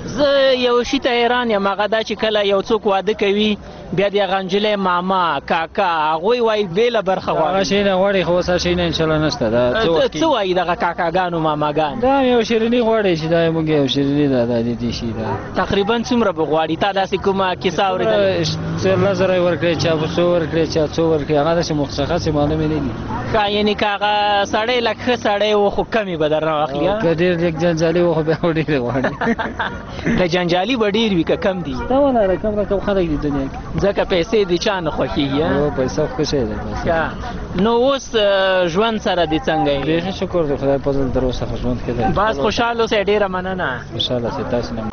S18: زه یو شي ته حیران یم، هغه دا چې کله یو څوک واده کوي بیا د هغه نجلۍ ماما کاکا هغوی وایي بېله برخه غواړي.
S19: هغه شی نه غواړي خو اوس هغه شی نه انشاءالله نشته. دا
S18: څه وایي دغه کاکاګانو ماماګان؟
S19: دا یو شیریني غواړي چې دا موږ یو شیریني دا د دې شي دا
S18: تقریبا څومره به غواړي؟ تا داسې کومه کیسه اورېدلې؟ 14,000 یې ورکړی، چا 100 ورکړی، چا 100 ورکړي، هغه داسې مشخصې معلومې نه دي. یعنې که هغه سړی لږ ښه سړی و خو کمې به درنه واخلي؟
S19: که ډېر لږ جنجالي و خو بیا ډېرې غواړي.
S18: د جنجالي به ډېر وي که کم دي؟
S19: دا ونه رقم رقم خلک دي دنیا کې،
S18: ځکه پیسې د چا نه خوښېږي؟
S19: پیسه خو ښه شی دی.
S18: نو اوس ژوند سره دې څنګه یې؟
S19: ډېر شکر دی خدای په فضل تر اوسه ښه ژوند کې دی.
S18: بس خوشحاله اوسئ. ډېره مننه.
S19: خوشحاله اوسئ. تاسو نه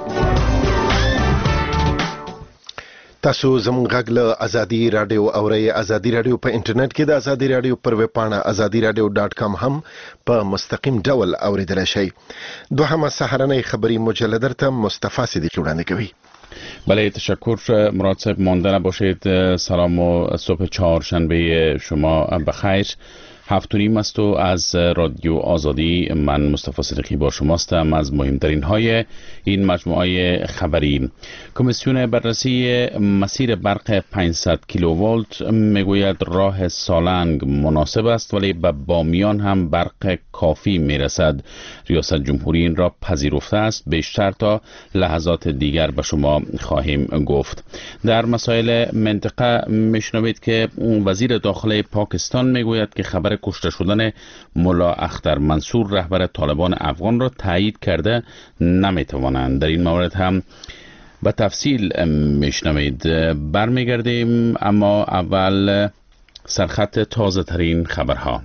S1: تاسو زموږ غږ له ازادي رادیو اورئ. ازادي رادیو په انټرنیټ کې د ازادي رادیو پر ویب پاڼه azadiradio.com هم په مستقیم ډول اوریدلی شئ. دوهمه سهارنۍ خبری مجله درته مصطفی صدیقی وړاندې کوي.
S20: بله تشکر مراد صاحب. مانده نباشید. سلام و صبح چهارشنبه شما بخیر. 7:30 است و از رادیو آزادی من مصطفی صدیقی با شماستم. از مهمترین های این مجموعه خبری: کمیسیون بررسی مسیر برق 500 کیلوولت میگوید راه سالنگ مناسب است ولی به بامیان هم برق کافی میرسد. ریاست جمهوری این را پذیرفته است. بیشتر تا لحظات دیگر به شما خواهیم گفت. در مسائل منطقه میشنوید که وزیر داخله پاکستان میگوید که خبر کشته شدن ملا اختر منصور رهبر طالبان افغان را تایید کرده نمیتوانند. در این مورد هم به تفصیل میشنوید. برمیگردیم اما اول سرخط تازه ترین خبرها.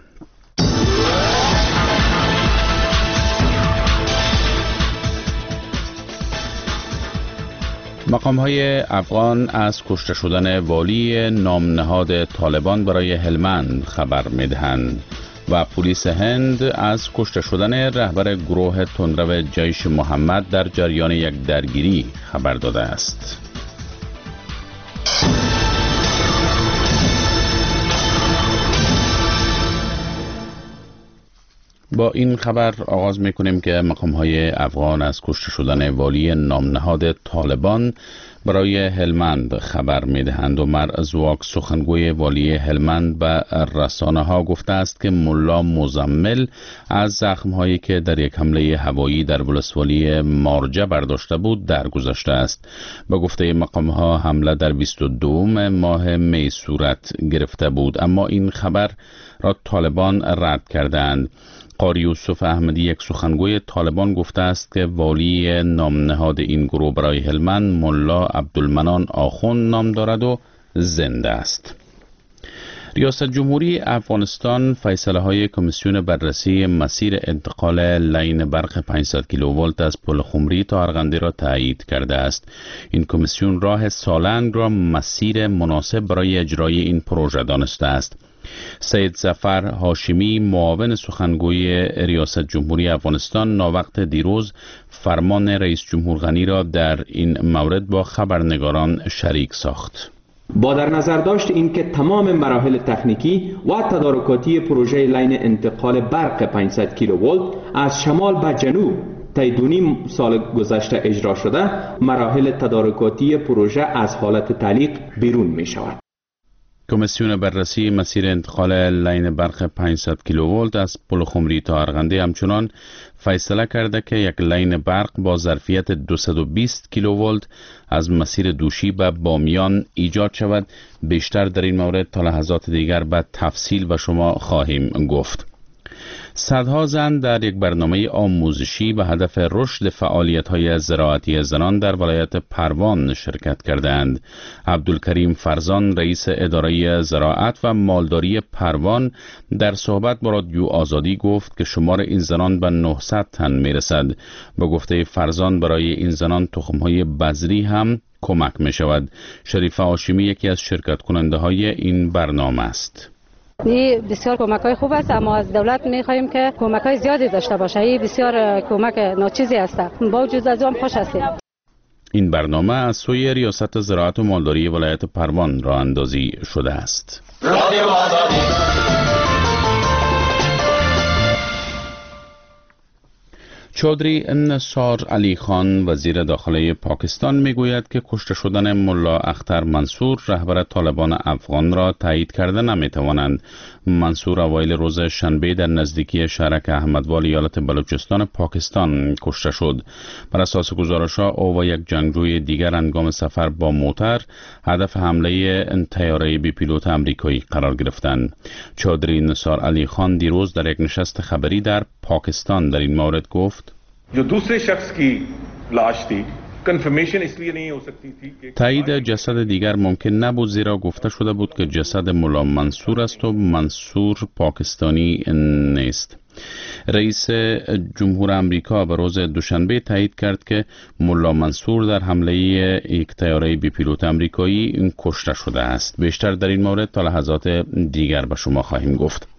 S20: مقام‌های افغان از کشته شدن والی نامنهاد طالبان برای هلمند خبر می‌دهند و پلیس هند از کشته شدن رهبر گروه تندرو جیش محمد در جریان یک درگیری خبر داده است. با این خبر آغاز میکنیم که مقام‌های افغان از کشته شدن والی نامنهاد طالبان برای هلمند خبر میدهند و مرزواک سخنگوی والی هلمند به رسانه ها گفته است که ملا مزمل از زخم‌هایی که در یک حمله هوایی در ولسوالی مارجه برداشته بود درگذشته است. به گفته مقام‌ها حمله در 22 ماه می صورت گرفته بود، اما این خبر را طالبان رد کردند. قاری یوسف احمدی یک سخنگوی طالبان گفته است که والی نامنهاد این گروه برای هلمند ملا عبدالمنان آخوند نام دارد و زنده است. ریاست جمهوری افغانستان فیصله های کمیسیون بررسی مسیر انتقال لاین برق 500 کیلوولت از پل خمری تا ارغندی را تایید کرده است. این کمیسیون راه سالنگ را مسیر مناسب برای اجرای این پروژه دانسته است. سید ظفر هاشمی معاون سخنگوی ریاست جمهوری افغانستان ناوقت دیروز فرمان رئیس جمهور غنی را در این مورد با خبرنگاران شریک ساخت.
S2: با در نظر داشت اینکه تمام مراحل تکنیکی و تدارکاتی پروژه لاین انتقال برق 500 کیلوولت از شمال به جنوب طی 2.5 سال گذشته اجرا شده، مراحل تدارکاتی پروژه از حالت تعلیق بیرون می شود.
S20: کمیسیون بررسی مسیر انتقال لاین برق 500 کیلوولت از پل خمری تا ارغندی همچنان فیصله کرده که یک لاین برق با ظرفیت 220 کیلوولت از مسیر دوشی به بامیان ایجاد شود. بیشتر در این مورد تا لحظات دیگر به تفصیل به شما خواهیم گفت. صدها زن در یک برنامه آموزشی به هدف رشد فعالیت‌های زراعتی زنان در ولایت پروان شرکت کردند. عبدالکریم فرزان رئیس اداره زراعت و مالداری پروان در صحبت با رادیو آزادی گفت که شمار این زنان به 900 تن میرسد. به گفته فرزان برای این زنان تخم‌های بذری هم کمک می شود. شریفه هاشمی یکی از شرکت کننده های این برنامه است.
S21: این بسیار کمک‌های خوب است، اما از دولت می‌خواهیم که کمک‌های زیادی داشته باشه. این بسیار کمک ناچیزی است. با وجود از آن خوش هستیم.
S20: این برنامه از سوی ریاست زراعت و مالداری ولایت پروان راه اندازی شده است. چودری نثار علی خان وزیر داخله پاکستان میگوید که کشته شدن ملا اختر منصور رهبر طالبان افغان را تایید کرده نمیتوانند. منصور اوایل روز شنبه در نزدیکی شهرک احمدوال ایالت بلوچستان پاکستان کشته شد. بر اساس گزارش‌ها او و یک جنگجوی دیگر هنگام سفر با موتر هدف حمله طیاره بی پیلوت امریکایی قرار گرفتند. چودری نثار علی خان دیروز در یک نشست خبری در پاکستان در این مورد گفت
S4: जो दूसरे शख्स की लाश थी کنفرمیشن इसलिए नहीं हो सकती थी कि
S20: تایید جسد دیگر ممکن نبود زیرا گفته شده بود که جسد ملا منصور است و منصور پاکستانی نیست. رئیس جمهور امریکا به روز دوشنبه تایید کرد که ملا منصور در حمله یک طیاره بی پیلوت امریکایی کشته شده است. بیشتر در این مورد تا لحظات دیگر به شما خواهیم گفت.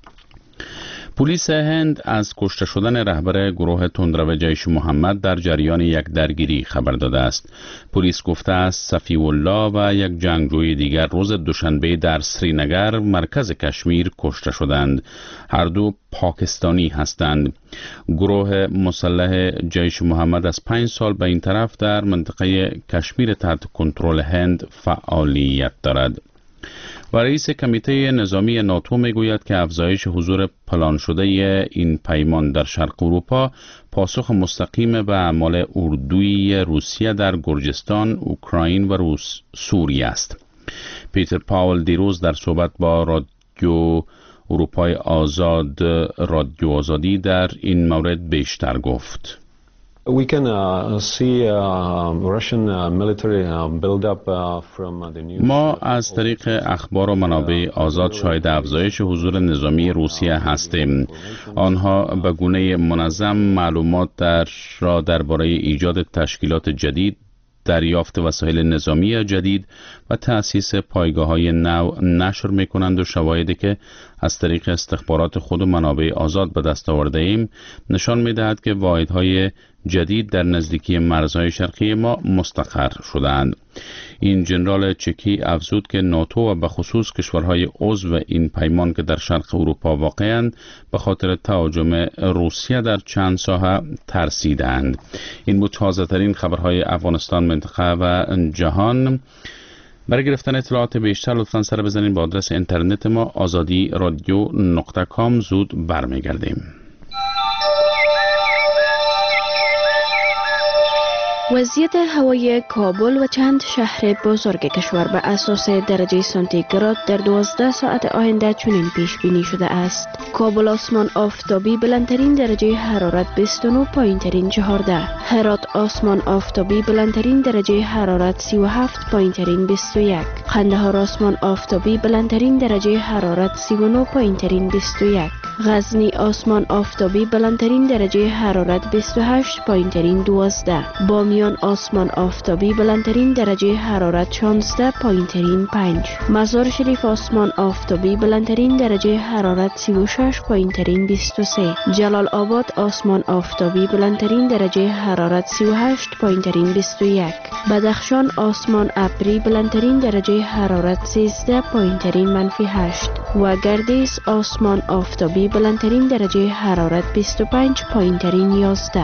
S20: پلیس هند از کشته شدن رهبر گروه تندرو جیش محمد در جریان یک درگیری خبر داده است. پلیس گفته است صفی الله و یک جنگجوی دیگر روز دوشنبه در سرینگر مرکز کشمیر کشته شدند. هر دو پاکستانی هستند. گروه مسلح جیش محمد از 5 سال به این طرف در منطقه کشمیر تحت کنترل هند فعالیت دارد. و رئیس کمیته نظامی ناتو میگوید که افزایش حضور پلان شده این پیمان در شرق اروپا پاسخ مستقیم به اعمال اردویی روسیه در گرجستان، اوکراین و سوریه است. پیتر پاول دیروز در صحبت با رادیو اروپای آزاد رادیو آزادی در این مورد بیشتر گفت.
S3: We can see Russian military build up from the news.
S20: ما از طریق اخبار و منابع آزاد شاهد افزایش حضور نظامی روسیه هستیم. آنها به گونه منظم معلومات را درباره ایجاد تشکیلات جدید، دریافت وسایل نظامی جدید و تأسیس پایگاه‌های نو نشر می‌کنند و شواهدی که از طریق استخبارات خود و منابع آزاد به دست آورده ایم نشان می‌دهد که واحدهای جدید در نزدیکی مرزهای شرقی ما مستقر شدند. این جنرال چکی افزود که ناتو و به خصوص کشورهای عضو این پیمان که در شرق اروپا واقعند به خاطر تهاجم روسیه در چند ساحه ترسیدند. این بود تازه‌ترین خبرهای افغانستان، منطقه و جهان. برای گرفتن اطلاعات بیشتر لطفاً سر بزنید به آدرس اینترنت ما azadi.radio.com. زود برمیگردیم.
S5: وضعیت هوای کابل و چند شهر بزرگ کشور به اساس درجه سانتیگراد در 12 ساعت آینده چنین پیش بینی شده است. کابل آسمان آفتابی بلندترین درجه حرارت 29، پایینترین 14. هرات آسمان آفتابی بلندترین درجه حرارت 37، پایینترین 21. قندهار آسمان آفتابی بلندترین درجه حرارت 39، پایینترین 21. غزنی آسمان آفتابی بلندترین درجه حرارت 28، پایینترین 12. بامیان آسمان آفتابی بلندترین درجه حرارت 16، پایینترین 5. مزار شریف آسمان آفتابی بلندترین درجه حرارت 36، پایینترین 23. جلال آباد آسمان آفتابی بلندترین درجه حرارت 38، پایینترین 21. بدخشان آسمان ابری بلندترین درجه حرارت 13، پایینترین -8. و گردیز آسمان آفتابی بلندترین درجه حرارت 25، پایینترین 11.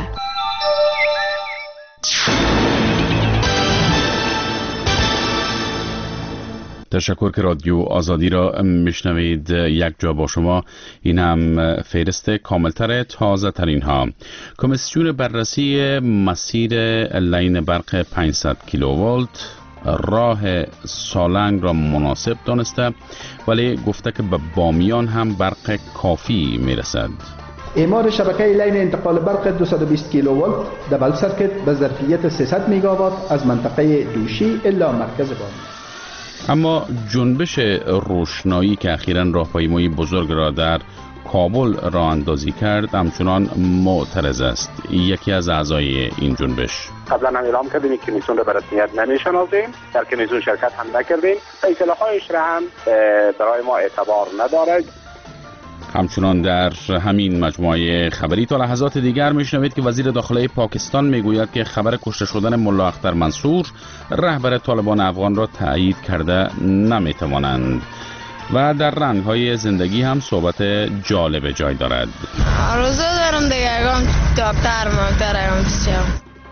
S20: تشکر که رادیو آزادی را میشنوید. یک جا با شما. این هم فهرست کاملتر تازه ترین ها. کمیسیون بررسی مسیر لین برق 500 کیلوولت راه سالنگ را مناسب دانسته ولی گفته که به بامیان هم برق کافی میرسد.
S9: اعمار شبکه لین انتقال برق 220 کیلوولت دبل سرکت به ظرفیت 300 میگاوات از منطقه دوشی الا مرکز بامیان.
S20: اما جنبش روشنایی که اخیراً راهپیمایی بزرگ را در کابل راه اندازی کرد همچنان معترض است. یکی از اعضای این جنبش:
S10: قبلا هم اعلام کردیم که کمیسیون را به رسمیت نمیشناسیم، در کمیسیون شرکت هم نکردیم، اطلاعاتش را هم برای ما اعتبار ندارد.
S20: همچنان در همین مجموعه خبری تا لحظات دیگر میشنوید که وزیر داخله پاکستان میگوید که خبر کشته شدن ملا اختر منصور رهبر طالبان افغان را تایید کرده نمیتوانند. و در رنگ‌های زندگی هم صحبت جالب جای دارد.
S11: آرزو دارم دیگه دکتر مقدرم بشم.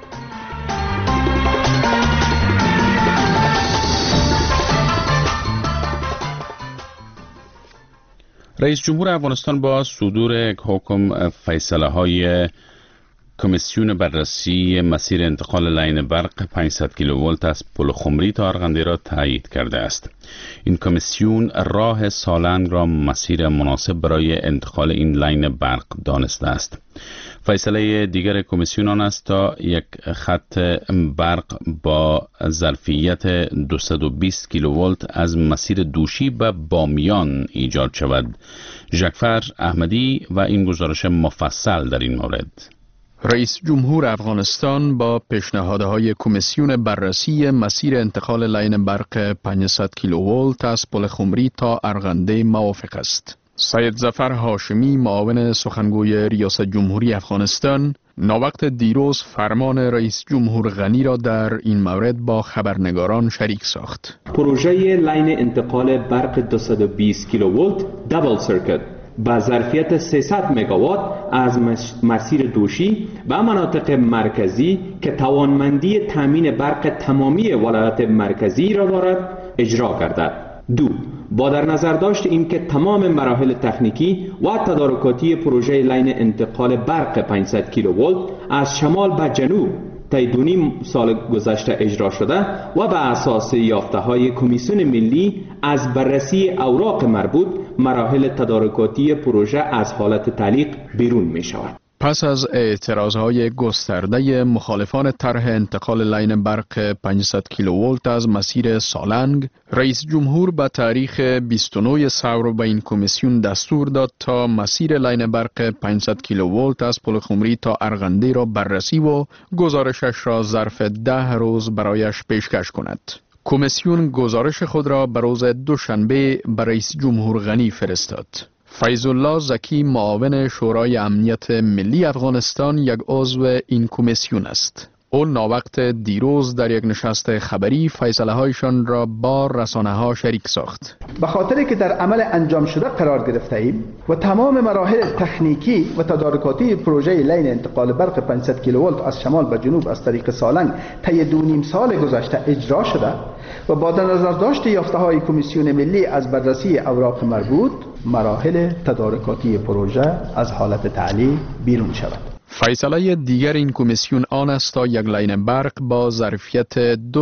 S20: رئیس جمهور افغانستان با صدور حکم فیصله‌های کمیسیون بررسی مسیر انتقال لاین برق 500 کیلوولت از پل خمری تا ارغندی را تایید کرده است. این کمیسیون راه سالنگ را مسیر مناسب برای انتقال این لاین برق دانسته است. فیصله دیگر کمیسیون آن است تا یک خط برق با ظرفیت 220 کیلوولت از مسیر دوشی به بامیان ایجاد شود. ژکفر احمدی و این گزارش مفصل در این مورد.
S22: رئیس جمهور افغانستان با پیشنهادهای کمیسیون بررسی مسیر انتقال لاین برق 500 کیلوولت از پل خمری تا ارغنده موافق است. سید ظفر هاشمی معاون سخنگوی ریاست جمهوری افغانستان ناوقت دیروز فرمان رئیس جمهور غنی را در این مورد با خبرنگاران شریک ساخت.
S2: پروژه لاین انتقال برق 220 کیلوولت دابل سرکت با ظرفیت 300 مگاوات از مسیر دوشی و مناطق مرکزی که توانمندی تامین برق تمامی ولایت مرکزی را دارد اجرا گردد. 2. با در نظر داشت اینکه تمام مراحل تکنیکی و تدارکاتی پروژه لاین انتقال برق 500 کیلوولت از شمال به جنوب طی 2.5 سال گذشته اجرا شده و به اساس یافته‌های کمیسیون ملی از بررسی اوراق مربوط مراحل تدارکاتی پروژه از حالت تعلیق بیرون می شود.
S22: پس از اعتراضهای گسترده مخالفان طرح انتقال لاین برق 500 کیلوولت از مسیر سالنگ، رئیس جمهور به تاریخ 29 ثور به این کمیسیون دستور داد تا مسیر لاین برق 500 کیلوولت از پل خمری تا ارغنده را بررسی و گزارشش را ظرف 10 روز برایش پیشکش کند. کمیسیون گزارش خود را به روز دوشنبه به رئیس جمهور غنی فرستاد. فیض الله زکی معاون شورای امنیت ملی افغانستان یک عضو این کمیسیون است. او ناوقت دیروز در یک نشست خبری فیصله هایشان را با رسانه ها شریک ساخت.
S9: به خاطر که در عمل انجام شده قرار گرفته ایم و تمام مراحل تکنیکی و تدارکاتی پروژه لین انتقال برق 500 کیلوولت از شمال به جنوب از طریق سالنگ طی 2.5 سال گذشته اجرا شده و با در نظر داشت یافته های کمیسیون ملی از بررسی اوراق مربوط مراحل تدارکاتی پروژه از حالت تعلیق بیرون شود.
S22: فیصله دیگر این کمیسیون آن است تا یک لاین برق با ظرفیت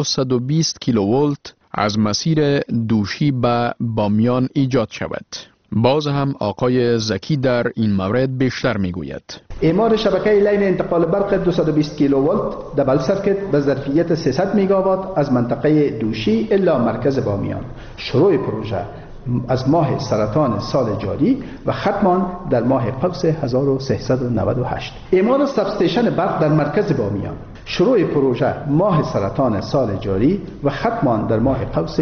S22: 220 کیلوولت از مسیر دوشی به بامیان ایجاد شود. باز هم آقای زکی در این مورد بیشتر میگوید.
S9: اعمار شبکه لین انتقال برق 220 کیلوولت دبل سرکت به ظرفیت 300 مگاوات از منطقه دوشی الا مرکز بامیان. شروع پروژه از ماه سرطان سال جاری و ختمان در ماه قوس 1398. اعمار سبستیشن برق در مرکز بامیان. شروع پروژه ماه سرطان سال جاری و ختمان در ماه قوس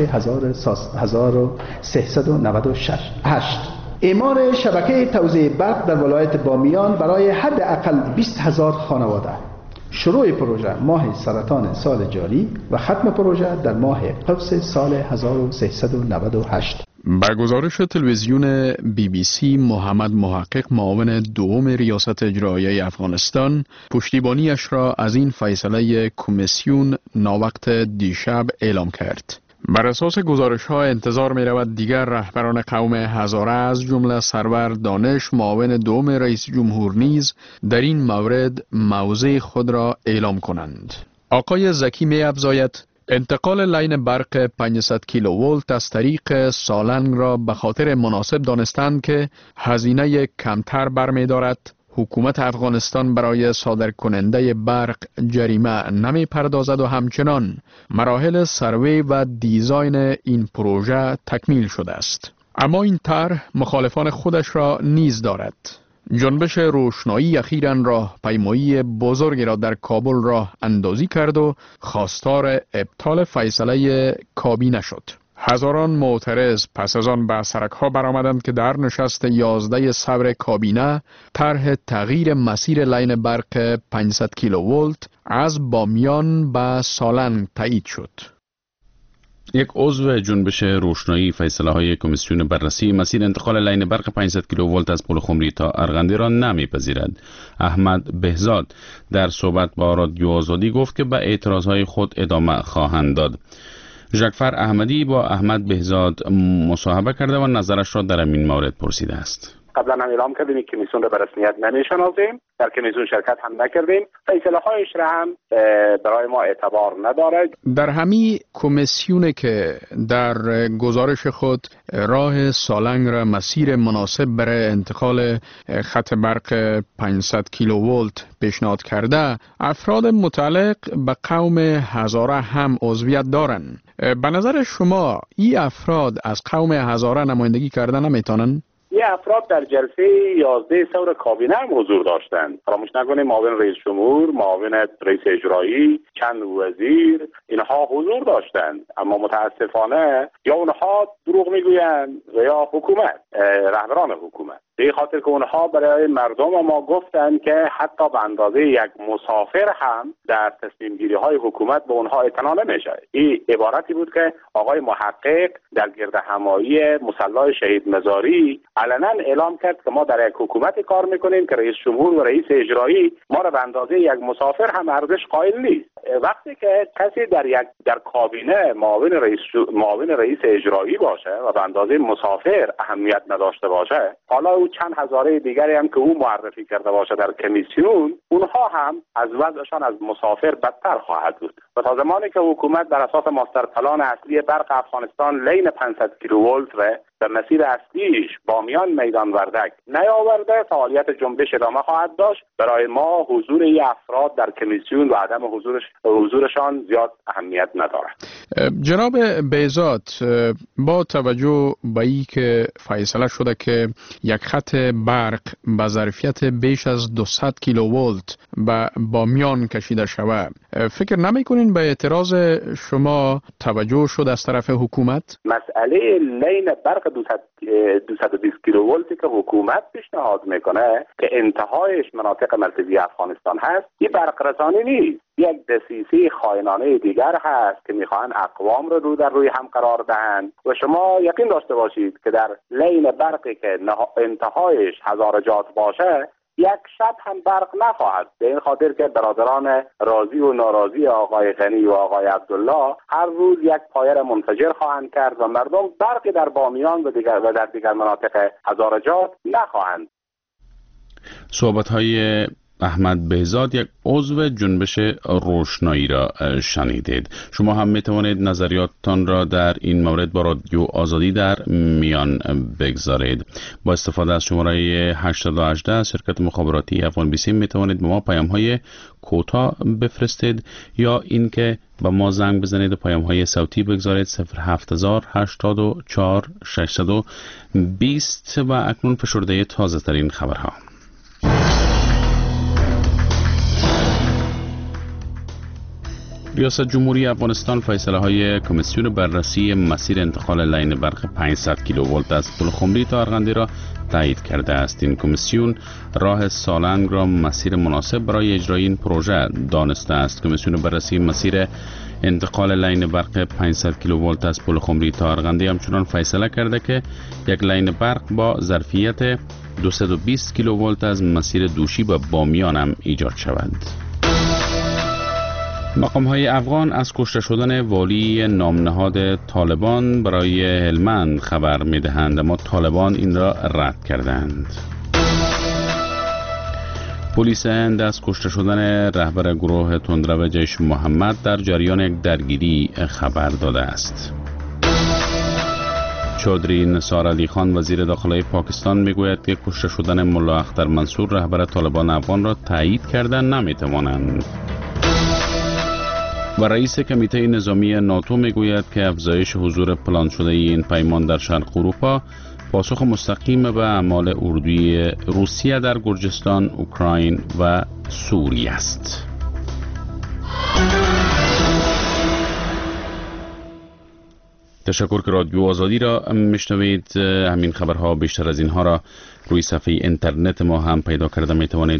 S9: 1398. اعمار شبکه توزیع برق در ولایت بامیان برای حداقل 20,000 خانواده. شروع پروژه ماه سرطان سال جاری و ختم پروژه در ماه قوس سال 1398.
S22: با گزارش تلویزیون BBC، محمد محقق معاون دوم ریاست اجرایی افغانستان پشتیبانیش را از این فیصله کمیسیون ناوقت دیشب اعلام کرد. بر اساس گزارش ها انتظار می رود دیگر رهبران قوم هزاره از جمله سرور دانش معاون دوم رئیس جمهور نیز در این مورد موضع خود را اعلام کنند. آقای زکی می افزاید انتقال لاین برق 500 کیلوولت از طریق سالنگ را به خاطر مناسب دانستند که هزینه کمتر برمی دارد. حکومت افغانستان برای صادر کننده برق جریمه نمی پردازد و همچنان مراحل سروی و دیزاین این پروژه تکمیل شده است. اما این طرح مخالفان خودش را نیز دارد. جنبش روشنایی اخیراً راه پیمایی بزرگی را در کابل راه اندازی کرد و خواستار ابطال فیصله کابینه شد. هزاران معترض پس از آن به سرک‌ها برآمدند که در نشست 11 ثور کابینه طرح تغییر مسیر لاین برق 500 کیلوولت از بامیان به سالنگ تایید شد.
S20: یک عضو جنبش روشنایی فیصله‌های کمیسیون بررسی مسیر انتقال لاین برق 500 کیلوولت از پلخمری تا ارغندی را نمی‌پذیرد. احمد بهزاد در صحبت با رادیو آزادی گفت که به اعتراضهای خود ادامه خواهند داد. ژاکفر احمدی با احمد بهزاد مصاحبه کرده و نظرش را در این مورد پرسیده است.
S10: قبلا هم اعلام کردیم که کمیسیون را به رسمیت نمیشناسیم، در کمیسیون شرکت هم نکردیم، فیصله هایش را هم برای ما اعتبار ندارد.
S22: در همین کمیسیون که در گزارش خود راه سالنگ را مسیر مناسب برای انتقال خط برق 500 کیلوولت پیشنهاد کرده، افراد متعلق به قوم هزاره هم عضویت دارند. به نظر شما این افراد از قوم هزاره نمایندگی کردن نمیتونن؟
S10: یه افراد در جلسه 11 ثور کابینه هم حضور داشتند. فراموش نکنیم معاون رئیس جمهور، معاون رئیس اجرایی، چند وزیر اینها حضور داشتند، اما متاسفانه یا اونها دروغ میگویند و یا حکومت، رهبران حکومت، به خاطر که اونها برای مردم ما گفتند که حتی به اندازه یک مسافر هم در تصمیم گیری های حکومت به اونها اعتنا نمیشه. این عبارتی بود که آقای محقق در گردهمایی مصلی شهید مزاری علنا اعلام کرد که ما در یک حکومت کار میکنیم که رئیس جمهور و رئیس اجرایی ما را به اندازه یک مسافر هم ارزش قائل نیست. وقتی که کسی در کابینه معاون رئیس اجرایی باشه و به اندازه مسافر اهمیت نداشته باشه، حالا او چند هزاره دیگری هم که او معرفی کرده باشه در کمیسیون، اونها هم از وضعشان از مسافر بدتر خواهد بود. و تا زمانی که حکومت بر اساس ماستر پلان اصلی برق افغانستان لین 500 کیلوولت را به مسیر اصلیش بامیان میدان وردک نیاورده، فعالیت جنبش ادامه خواهد داشت. برای ما حضور این افراد در کمیسیون و عدم حضورشان زیاد اهمیت ندارد.
S22: جناب بهزاد، با توجه به این که فیصله شده که یک خط برق با ظرفیت بیش از 200 کیلوولت به بامیان کشیده شود، فکر نمی‌کنین به اعتراض شما توجه شد از طرف حکومت؟
S10: مسئله لین برق 220 کیلوولتی که حکومت پیشنهاد میکنه که انتهایش مناطق مرکزی افغانستان هست، این برق رسانی نیست، یک دسیسه خائنانه دیگر هست که میخواهند اقوام رو در روی هم قرار دهند. و شما یقین داشته باشید که در لین برقی که انتهایش هزارجات باشه، یک شب هم برق نخواهد، به این خاطر که برادران راضی و ناراضی آقای غنی و آقای عبدالله هر روز یک پایه منفجر خواهند کرد و مردم برقی در بامیان و در دیگر مناطق هزارجات نخواهند.
S20: صحبت‌های احمد بهزاد، یک عضو جنبش روشنایی را شنیدید. شما هم می توانید نظریاتتان را در این مورد با رادیو آزادی در میان بگذارید. با استفاده از شماره 818 شرکت مخابراتی افغان بیسیم می توانید به ما پیام های کوتاه بفرستید یا اینکه به ما زنگ بزنید و پیام های صوتی بگذارید 07084 620. و اکنون فشرده تازه ترین خبرها. ریاست جمهوری افغانستان فیصله های کمیسیون بررسی مسیر انتقال لاین برق 500 کیلوولت از پلخمری تا ارغندی را تایید کرده است. این کمیسیون راه سالنگ را مسیر مناسب برای اجرای این پروژه دانسته است. کمیسیون بررسی مسیر انتقال لاین برق 500 کیلوولت از پلخمری تا ارغندی همچنان فیصله کرده که یک لاین برق با ظرفیت 220 کیلوولت از مسیر دوشی به بامیان هم ایجاد شود. مقام‌های افغان از کشته شدن والی نامنهاد طالبان برای هلمند خبر می‌دهند، اما طالبان این را رد کردند. پلیس هند از کشته شدن رهبر گروه تندرو جیش محمد در جریان یک درگیری خبر داده است. چودری نثار علی خان وزیر داخلی پاکستان میگوید که کشته شدن ملا اختر منصور رهبر طالبان افغان را تایید کردن نمی‌توانند. و رئیس کمیته نظامی ناتو میگوید که افزایش حضور پلان شده این پیمان در شرق اروپا پاسخ مستقیم به اعمال اردوی روسیه در گرجستان، اوکراین و سوریه است. تشکر که رادیو آزادی را میشنوید. همین خبرها بیشتر از اینها را روی صفحه اینترنت ما هم پیدا کرده می توانید،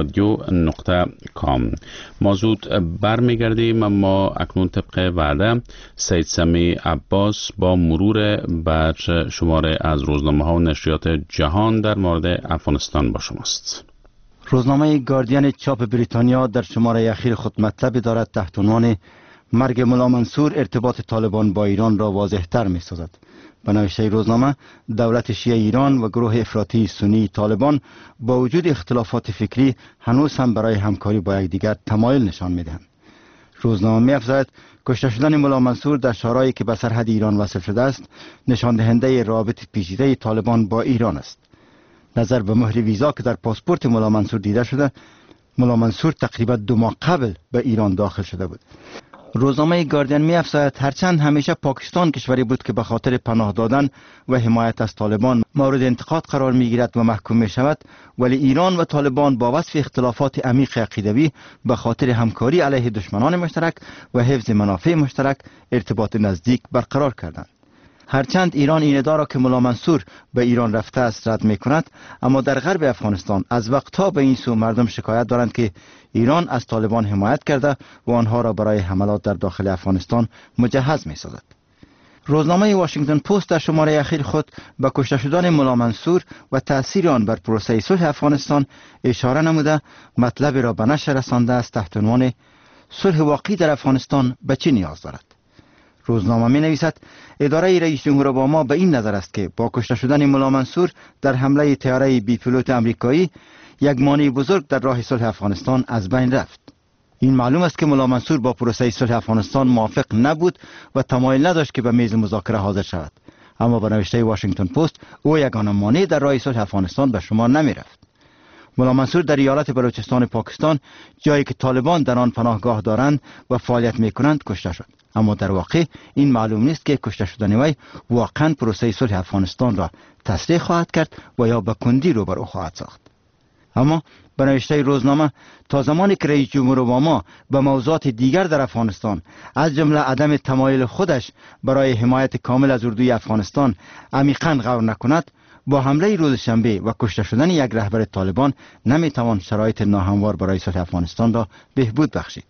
S20: azadi.radio.com. ما زود برمیگردیم، اما اکنون طبق وعده سید سمی عباس با مرور بر شماره از روزنامه ها و نشریات جهان در مورد افغانستان با شماست.
S8: روزنامه گاردین چاپ بریتانیا در شماره اخیر خود مطلبی دارد تحت عنوان مرگ ملا منصور ارتباط طالبان با ایران را واضح‌تر می‌سازد. به نوشته روزنامه، دولت شیعه ایران و گروه افراطی سنی طالبان با وجود اختلافات فکری هنوز هم برای همکاری با یکدیگر تمایل نشان می‌دهند. روزنامه می‌افزاید کشته شدن ملا منصور در شهرهایی که به سرحد ایران وصل شده است نشان دهنده رابطه پیچیده طالبان با ایران است. نظر به مهر ویزا که در پاسپورت ملا منصور دیده شده، ملا منصور تقریبا 2 ماه قبل به ایران داخل شده بود. روزنامه گاردین می‌افزاید هرچند همیشه پاکستان کشوری بود که به خاطر پناه دادن و حمایت از طالبان مورد انتقاد قرار می‌گیرد و محکوم می‌شود، ولی ایران و طالبان با وصف اختلافات عمیق عقیدوی به خاطر همکاری علیه دشمنان مشترک و حفظ منافع مشترک ارتباط نزدیک برقرار کردند. هرچند ایران این ادعا را که ملا منصور به ایران رفته است رد می‌کند، اما در غرب افغانستان از وقتها به این سو مردم شکایت دارند که ایران از طالبان حمایت کرده و آنها را برای حملات در داخل افغانستان مجهز می‌سازد. روزنامه واشنگتن پست در شماره اخیر خود به کشته شدن ملا منصور و تأثیر آن بر پروسه صلح افغانستان اشاره نموده مطلبی را به نشر رسانده است تحت عنوان صلح واقعی در افغانستان به چه نیاز دارد. روزنامه می نویسد اداره رئیس جمهور اوباما به این نظر است که با کشته شدن ملا منصور در حمله طیاره بی پیلوت آمریکایی یک مانع بزرگ در راه صلح افغانستان از بین رفت. این معلوم است که ملا منصور با پروسه صلح افغانستان موافق نبود و تمایل نداشت که به میز مذاکره حاضر شود، اما به نوشته واشنگتن پست او یگانه مانع در راه صلح افغانستان به شمار نمی رفت. ملا منصور در ایالت بلوچستان پاکستان، جایی که طالبان در آن پناهگاه دارند و فعالیت می‌کنند، کشته شد، اما در واقع این معلوم نیست که کشته شدن وی واقعا پروسه صلح افغانستان را تسریع خواهد کرد و یا به کندی روبرو خواهد ساخت. اما به نوشته روزنامه تا زمانی که رئیس جمهور اوباما به موضوعات دیگر در افغانستان از جمله عدم تمایل خودش برای حمایت کامل از اردوی افغانستان عمیقاً غور نکند، با حمله روز شنبه و کشته شدن یک رهبر طالبان نمیتوان شرایط ناهموار برای صلح افغانستان را بهبود بخشید.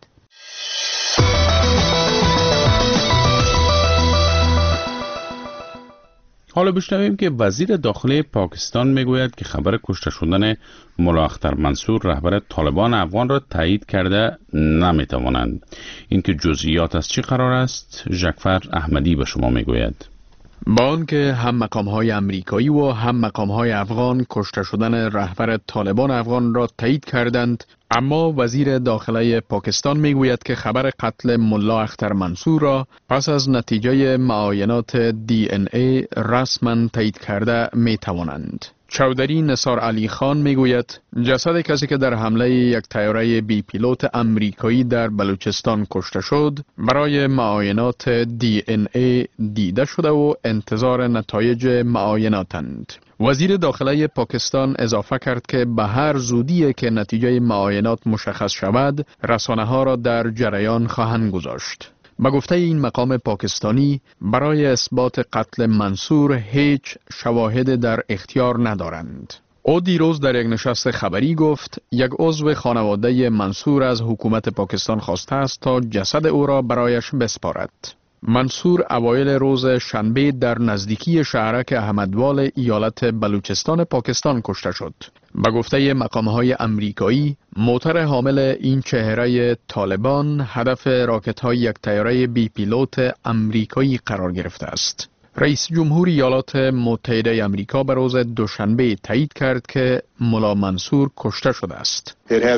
S20: حالا بشنویم که وزیر داخلی پاکستان میگوید که خبر کشته شدن ملا اختر منصور رهبر طالبان افغان را تایید کرده نمیتوانند. اینکه جزئیات از چی قرار است، جعفر احمدی به شما میگوید.
S22: با آنکه هم مقام‌های امریکایی و هم مقام‌های افغان کشته شدن رهبر طالبان افغان را تایید کردند، اما وزیر داخلی پاکستان میگوید که خبر قتل ملا اختر منصور را پس از نتیجه معاینات DNA رسما تایید کرده میتوانند. چودری نثار علی خان میگوید جسد کسی که در حمله یک طیاره بی پیلوت امریکایی در بلوچستان کشته شد برای معاینات DNA دیده شده و انتظار نتایج معایناتند. وزیر داخلی پاکستان اضافه کرد که به هر زودی که نتیجه معاینات مشخص شود رسانه‌ها را در جریان خواهند گذاشت. به گفته این مقام پاکستانی برای اثبات قتل منصور هیچ شواهد در اختیار ندارند. او دیروز در یک نشست خبری گفت یک عضو خانواده منصور از حکومت پاکستان خواسته است تا جسد او را برایش بسپارد. منصور اوایل روز شنبه در نزدیکی شهرک احمدوال ایالت بلوچستان پاکستان کشته شد. به گفته مقام‌های امریکایی، موتور حامل این چهره طالبان هدف راکت‌های یک طیاره بی پیلوت امریکایی قرار گرفته است. رئیس جمهور ایالات متحده امریکا به روز دوشنبه تایید کرد که ملا منصور کشته شده است.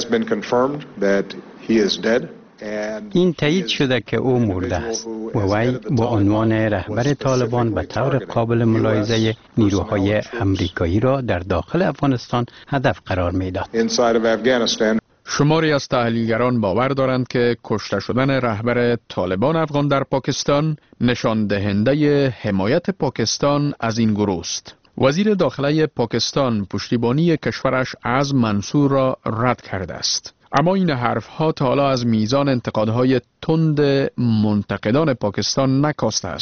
S12: این تایید شده که او مرده است و وی با عنوان رهبر طالبان به طور قابل ملاحظه نیروهای امریکایی را در داخل افغانستان هدف قرار می‌داد.
S22: شماری از تحلیلگران باور دارند که کشته شدن رهبر طالبان افغان در پاکستان نشان دهنده حمایت پاکستان از این گروه است. وزیر داخلی پاکستان پشتیبانی کشورش از منصور را رد کرده است. اما این حرفها تا حالا از میزان انتقادهای تند منتقدان پاکستان نکاسته است.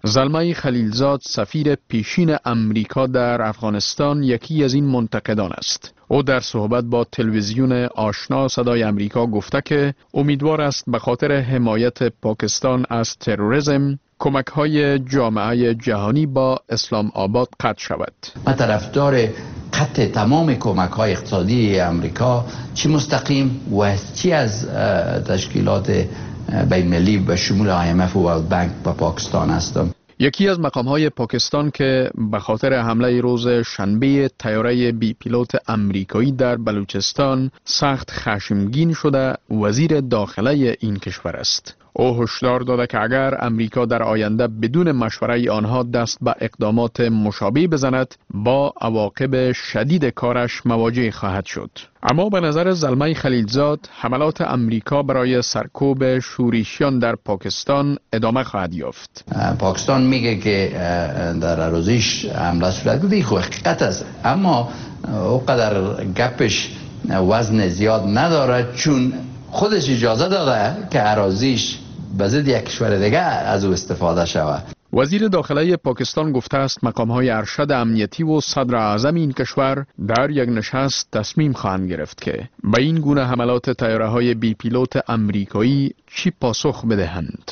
S22: زلمه خلیلزاد سفیر پیشین امریکا در افغانستان یکی از این منتقدان است. او در صحبت با تلویزیون آشنا صدای امریکا گفته که امیدوار است به خاطر حمایت پاکستان از تروریسم کمک‌های جامعه جهانی با اسلام آباد قطع شود.
S6: من طرفدار قطع تمام کمک‌های اقتصادی امریکا چی مستقیم و چی از تشکیلات بین‌المللی به شمول IMF و ورلد بانک به پاکستان هستم.
S22: یکی از مقام‌های پاکستان که به خاطر حمله روز شنبه طیاره بی پیلوت امریکایی در بلوچستان سخت خشمگین شده وزیر داخله این کشور است. او هشدار داده که اگر امریکا در آینده بدون مشوره آنها دست به اقدامات مشابه بزند با عواقب شدید کارش مواجه خواهد شد. اما به نظر زلمه خلیلزاد حملات امریکا برای سرکوب شورشیان در پاکستان ادامه خواهد یافت.
S6: پاکستان میگه که در اراضیش حمله صورت گرفته، خب حقیقت است، اما اونقدر گپش وزن زیاد نداره چون خودش اجازه داده که اراضیش به ضد یک کشور دیگه از او استفاده شود.
S22: وزیر داخله پاکستان گفته است مقام‌های ارشد امنیتی و صدر اعظم این کشور در یک نشست تصمیم خواهند گرفت که به این گونه حملات طیاره‌های بی پیلوت امریکایی چی پاسخ بدهند.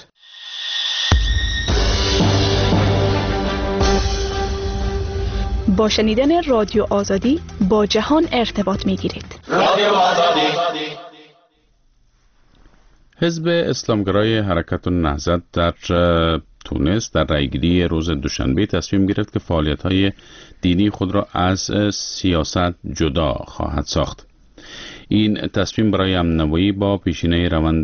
S16: با شنیدن رادیو آزادی با جهان ارتباط می‌گیرید.
S20: رادیو آزادی. حزب اسلامگرای حرکت النهضت در تونس در رایگیری روز دوشنبه تصمیم گرفت که فعالیت‌های دینی خود را از سیاست جدا خواهد ساخت. این تصمیم برای امن‌نمایی با پیشینه روند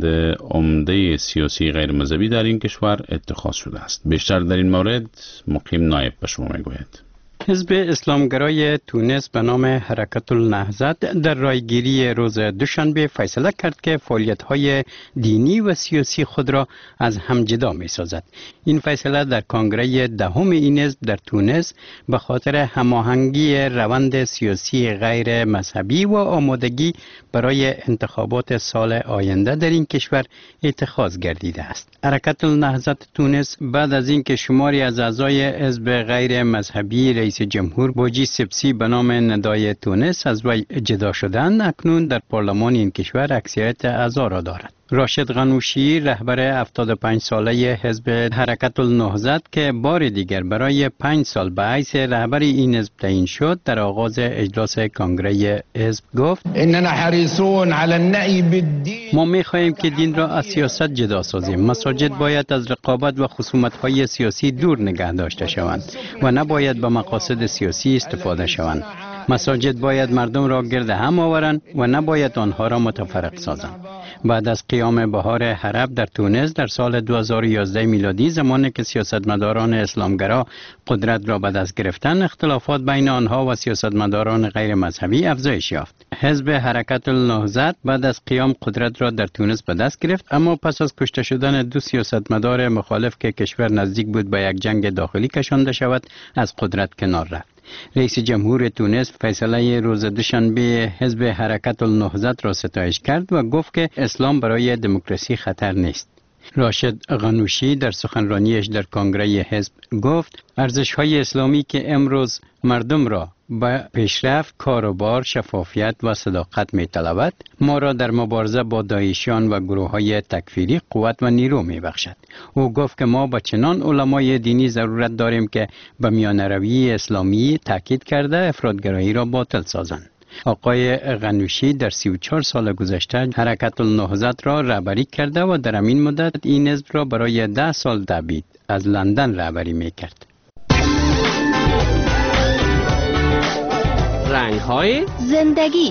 S20: عمده سیاسی غیر مذهبی در این کشور اتخاذ شده است. بیشتر در این مورد مقیم نایب به شما میگوید.
S12: حزب اسلامگرای تونس به نام حرکت النهضت در رایگیری روز دوشنبه فیصله کرد که فعالیت‌های دینی و سیاسی خود را از هم جدا می‌سازد. این فیصله در کنگره دهم این حزب در تونس به خاطر هماهنگی روند سیاسی غیر مذهبی و آمادگی برای انتخابات سال آینده در این کشور اتخاذ گردیده است. حرکت النهضت تونس بعد از اینکه شماری از اعضای حزب غیر مذهبی رئیس جمهور بوجی سپسی به نام ندای تونس از وی جدا شدند، اکنون در پارلمان این کشور اکثریت اعضا را دارد. راشد غنوشی رهبر 75 ساله حزب حرکت النهضت که بار دیگر برای 5 سال به حیث رهبر این حزب تعیین شد در آغاز اجلاس کنگره حزب گفت
S23: اننا حریصون علی النهی بالدین.
S12: ما می‌خواهیم که دین را از سیاست جدا سازیم. مساجد باید از رقابت و خصومت‌های سیاسی دور نگه داشته شوند و نباید به مقاصد سیاسی استفاده شوند. مساجد باید مردم را گرد هم آورند و نباید آنها را متفرق سازند. بعد از قیام بهار عرب در تونس در سال 2011 میلادی، زمانی که سیاستمداران اسلامگرا قدرت را به دست گرفتند، اختلافات بین آنها و سیاستمداران غیر مذهبی افزایش یافت. حزب حرکت النهضت بعد از قیام قدرت را در تونس به دست گرفت، اما پس از کشته شدن 2 سیاستمدار مخالف که کشور نزدیک بود به یک جنگ داخلی کشانده شود، از قدرت کنار رفت. رئیس جمهور تونس فیصله روز دوشنبه حزب حرکت النهضت را ستایش کرد و گفت که اسلام برای دموکراسی خطر نیست. راشد غنوشی در سخنرانیش در کنگره حزب گفت ارزش‌های اسلامی که امروز مردم را به پیشرفت، کاروبار، شفافیت و صداقت می‌طلبد، ما را در مبارزه با داعشیان و گروه‌های تکفیری قوت و نیرو می‌بخشد. او گفت که ما با چنان علمای دینی ضرورت داریم که به میانه‌روی اسلامی تاکید کرده افراطگرایی را باطل سازند. آقای غنوشی در 34 سال گذشته حرکت النهضت را رهبری کرده و در همین مدت این حزب را برای 10 سال تبعید از لندن رهبری می‌کرد.
S24: رنگ‌های زندگی.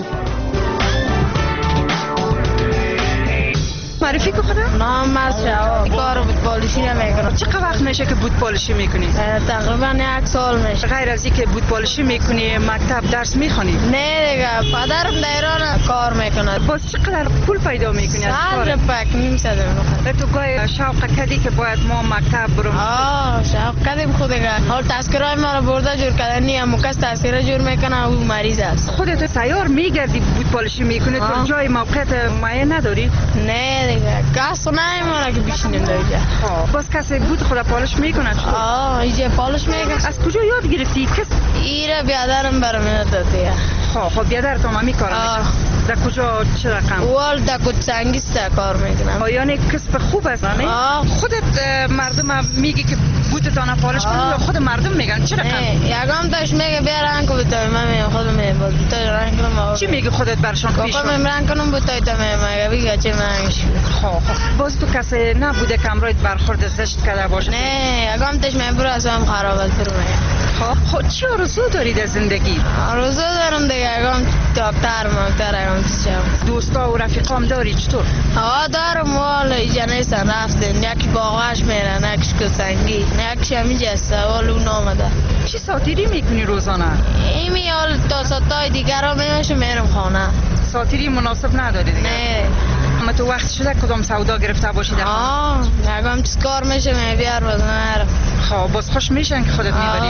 S25: معرفی که خودم؟
S11: نام از شواب کار بود پالیشی نمیکنم.
S25: چقدر وقت میشه که بود پالیشی میکنی؟
S11: تقریبا 1 سال میشه.
S25: غیر از اینکه بود پالیشی میکنی مکتب درس میخونی؟
S11: نه دیگه، پدرم در ایران کار میکنه.
S25: باز چقدر پول پیدا میکنی از کار؟
S11: 100 پک نیم صد.
S25: تو گاهی شوق کردی که باید ما مکتب برم؟
S11: شوق کردیم خود دیگه. حال تذکرهای ما رو برده جور کردن نیم، کس تذکره جور میکنه او مریض است.
S25: خودت سیار میگردی بود پالیشی میکنی؟ تو جای موقعیت معین نداری؟
S11: نه دیگه، کس نمیمونه که بشینیم در اینجا.
S25: باز کسی بود خدا پالش میکنه؟
S11: اینجا پالش میکنه.
S25: از کجا یاد گرفتی کس؟
S11: ایره بیادرم برام داده.
S25: خب بیادر تو می کار میکنه. در کجا چه رقم؟
S11: وال در کوچنگیست کار میکنم.
S25: یعنی کسب خوب است نه؟ خودت مردم میگی که بوتتان پالش کنی یا خود مردم میگن چه رقم؟
S11: یکم تاش میگه بیا رنگ بوتای من میگم خودم میگم بوتای رنگ کنم.
S25: چی میگی خودت برشان پیش کن؟
S11: خودم رنگ کنم بوتای تا میگم بگه چه رنگش.
S25: خب باز تو کسی نبوده که امروز برخورد زشت کرده باشه؟
S11: نه یکم تاش میگم برو اصلا خراب است برو میگم.
S25: خب چی آرزو دارید از زندگی؟
S11: آرزو دارم دیگه یکم دکتر یکم
S25: دوستا و رفیقام داری چطور؟
S11: دارم وال اینجا نیستن رفتن یکی باغاش میرن یکیش کسنگی یکیش همینجا است وال اون آمده.
S25: چی ساتیری میکنی روزانه؟
S11: ایمی حال تا ساتای دیگر را میرم خانه.
S25: ساتیری مناسب نداری دیگه؟
S11: نه.
S25: اما تو وقت شده کدام سودا گرفته باشی در خانه؟
S11: یکم چیز کار میشه بیار باز نرم.
S25: خب باز خوش میشن که خودت میبری.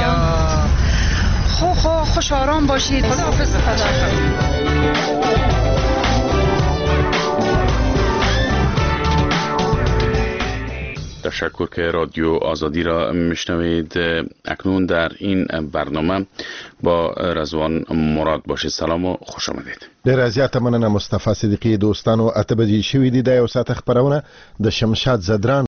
S25: خوش آرام باشید. خداحافظ.
S20: تشکر که رادیو آزادی را میشنوید. اکنون در این برنامه با رضوان مراد باشید. سلام و خوش آمدید.
S1: ډیر زیات مننه مصطفی صدیقی. دوستانو اته بجې شوې دي د یو ساعت خبرونه د شمشاد زدران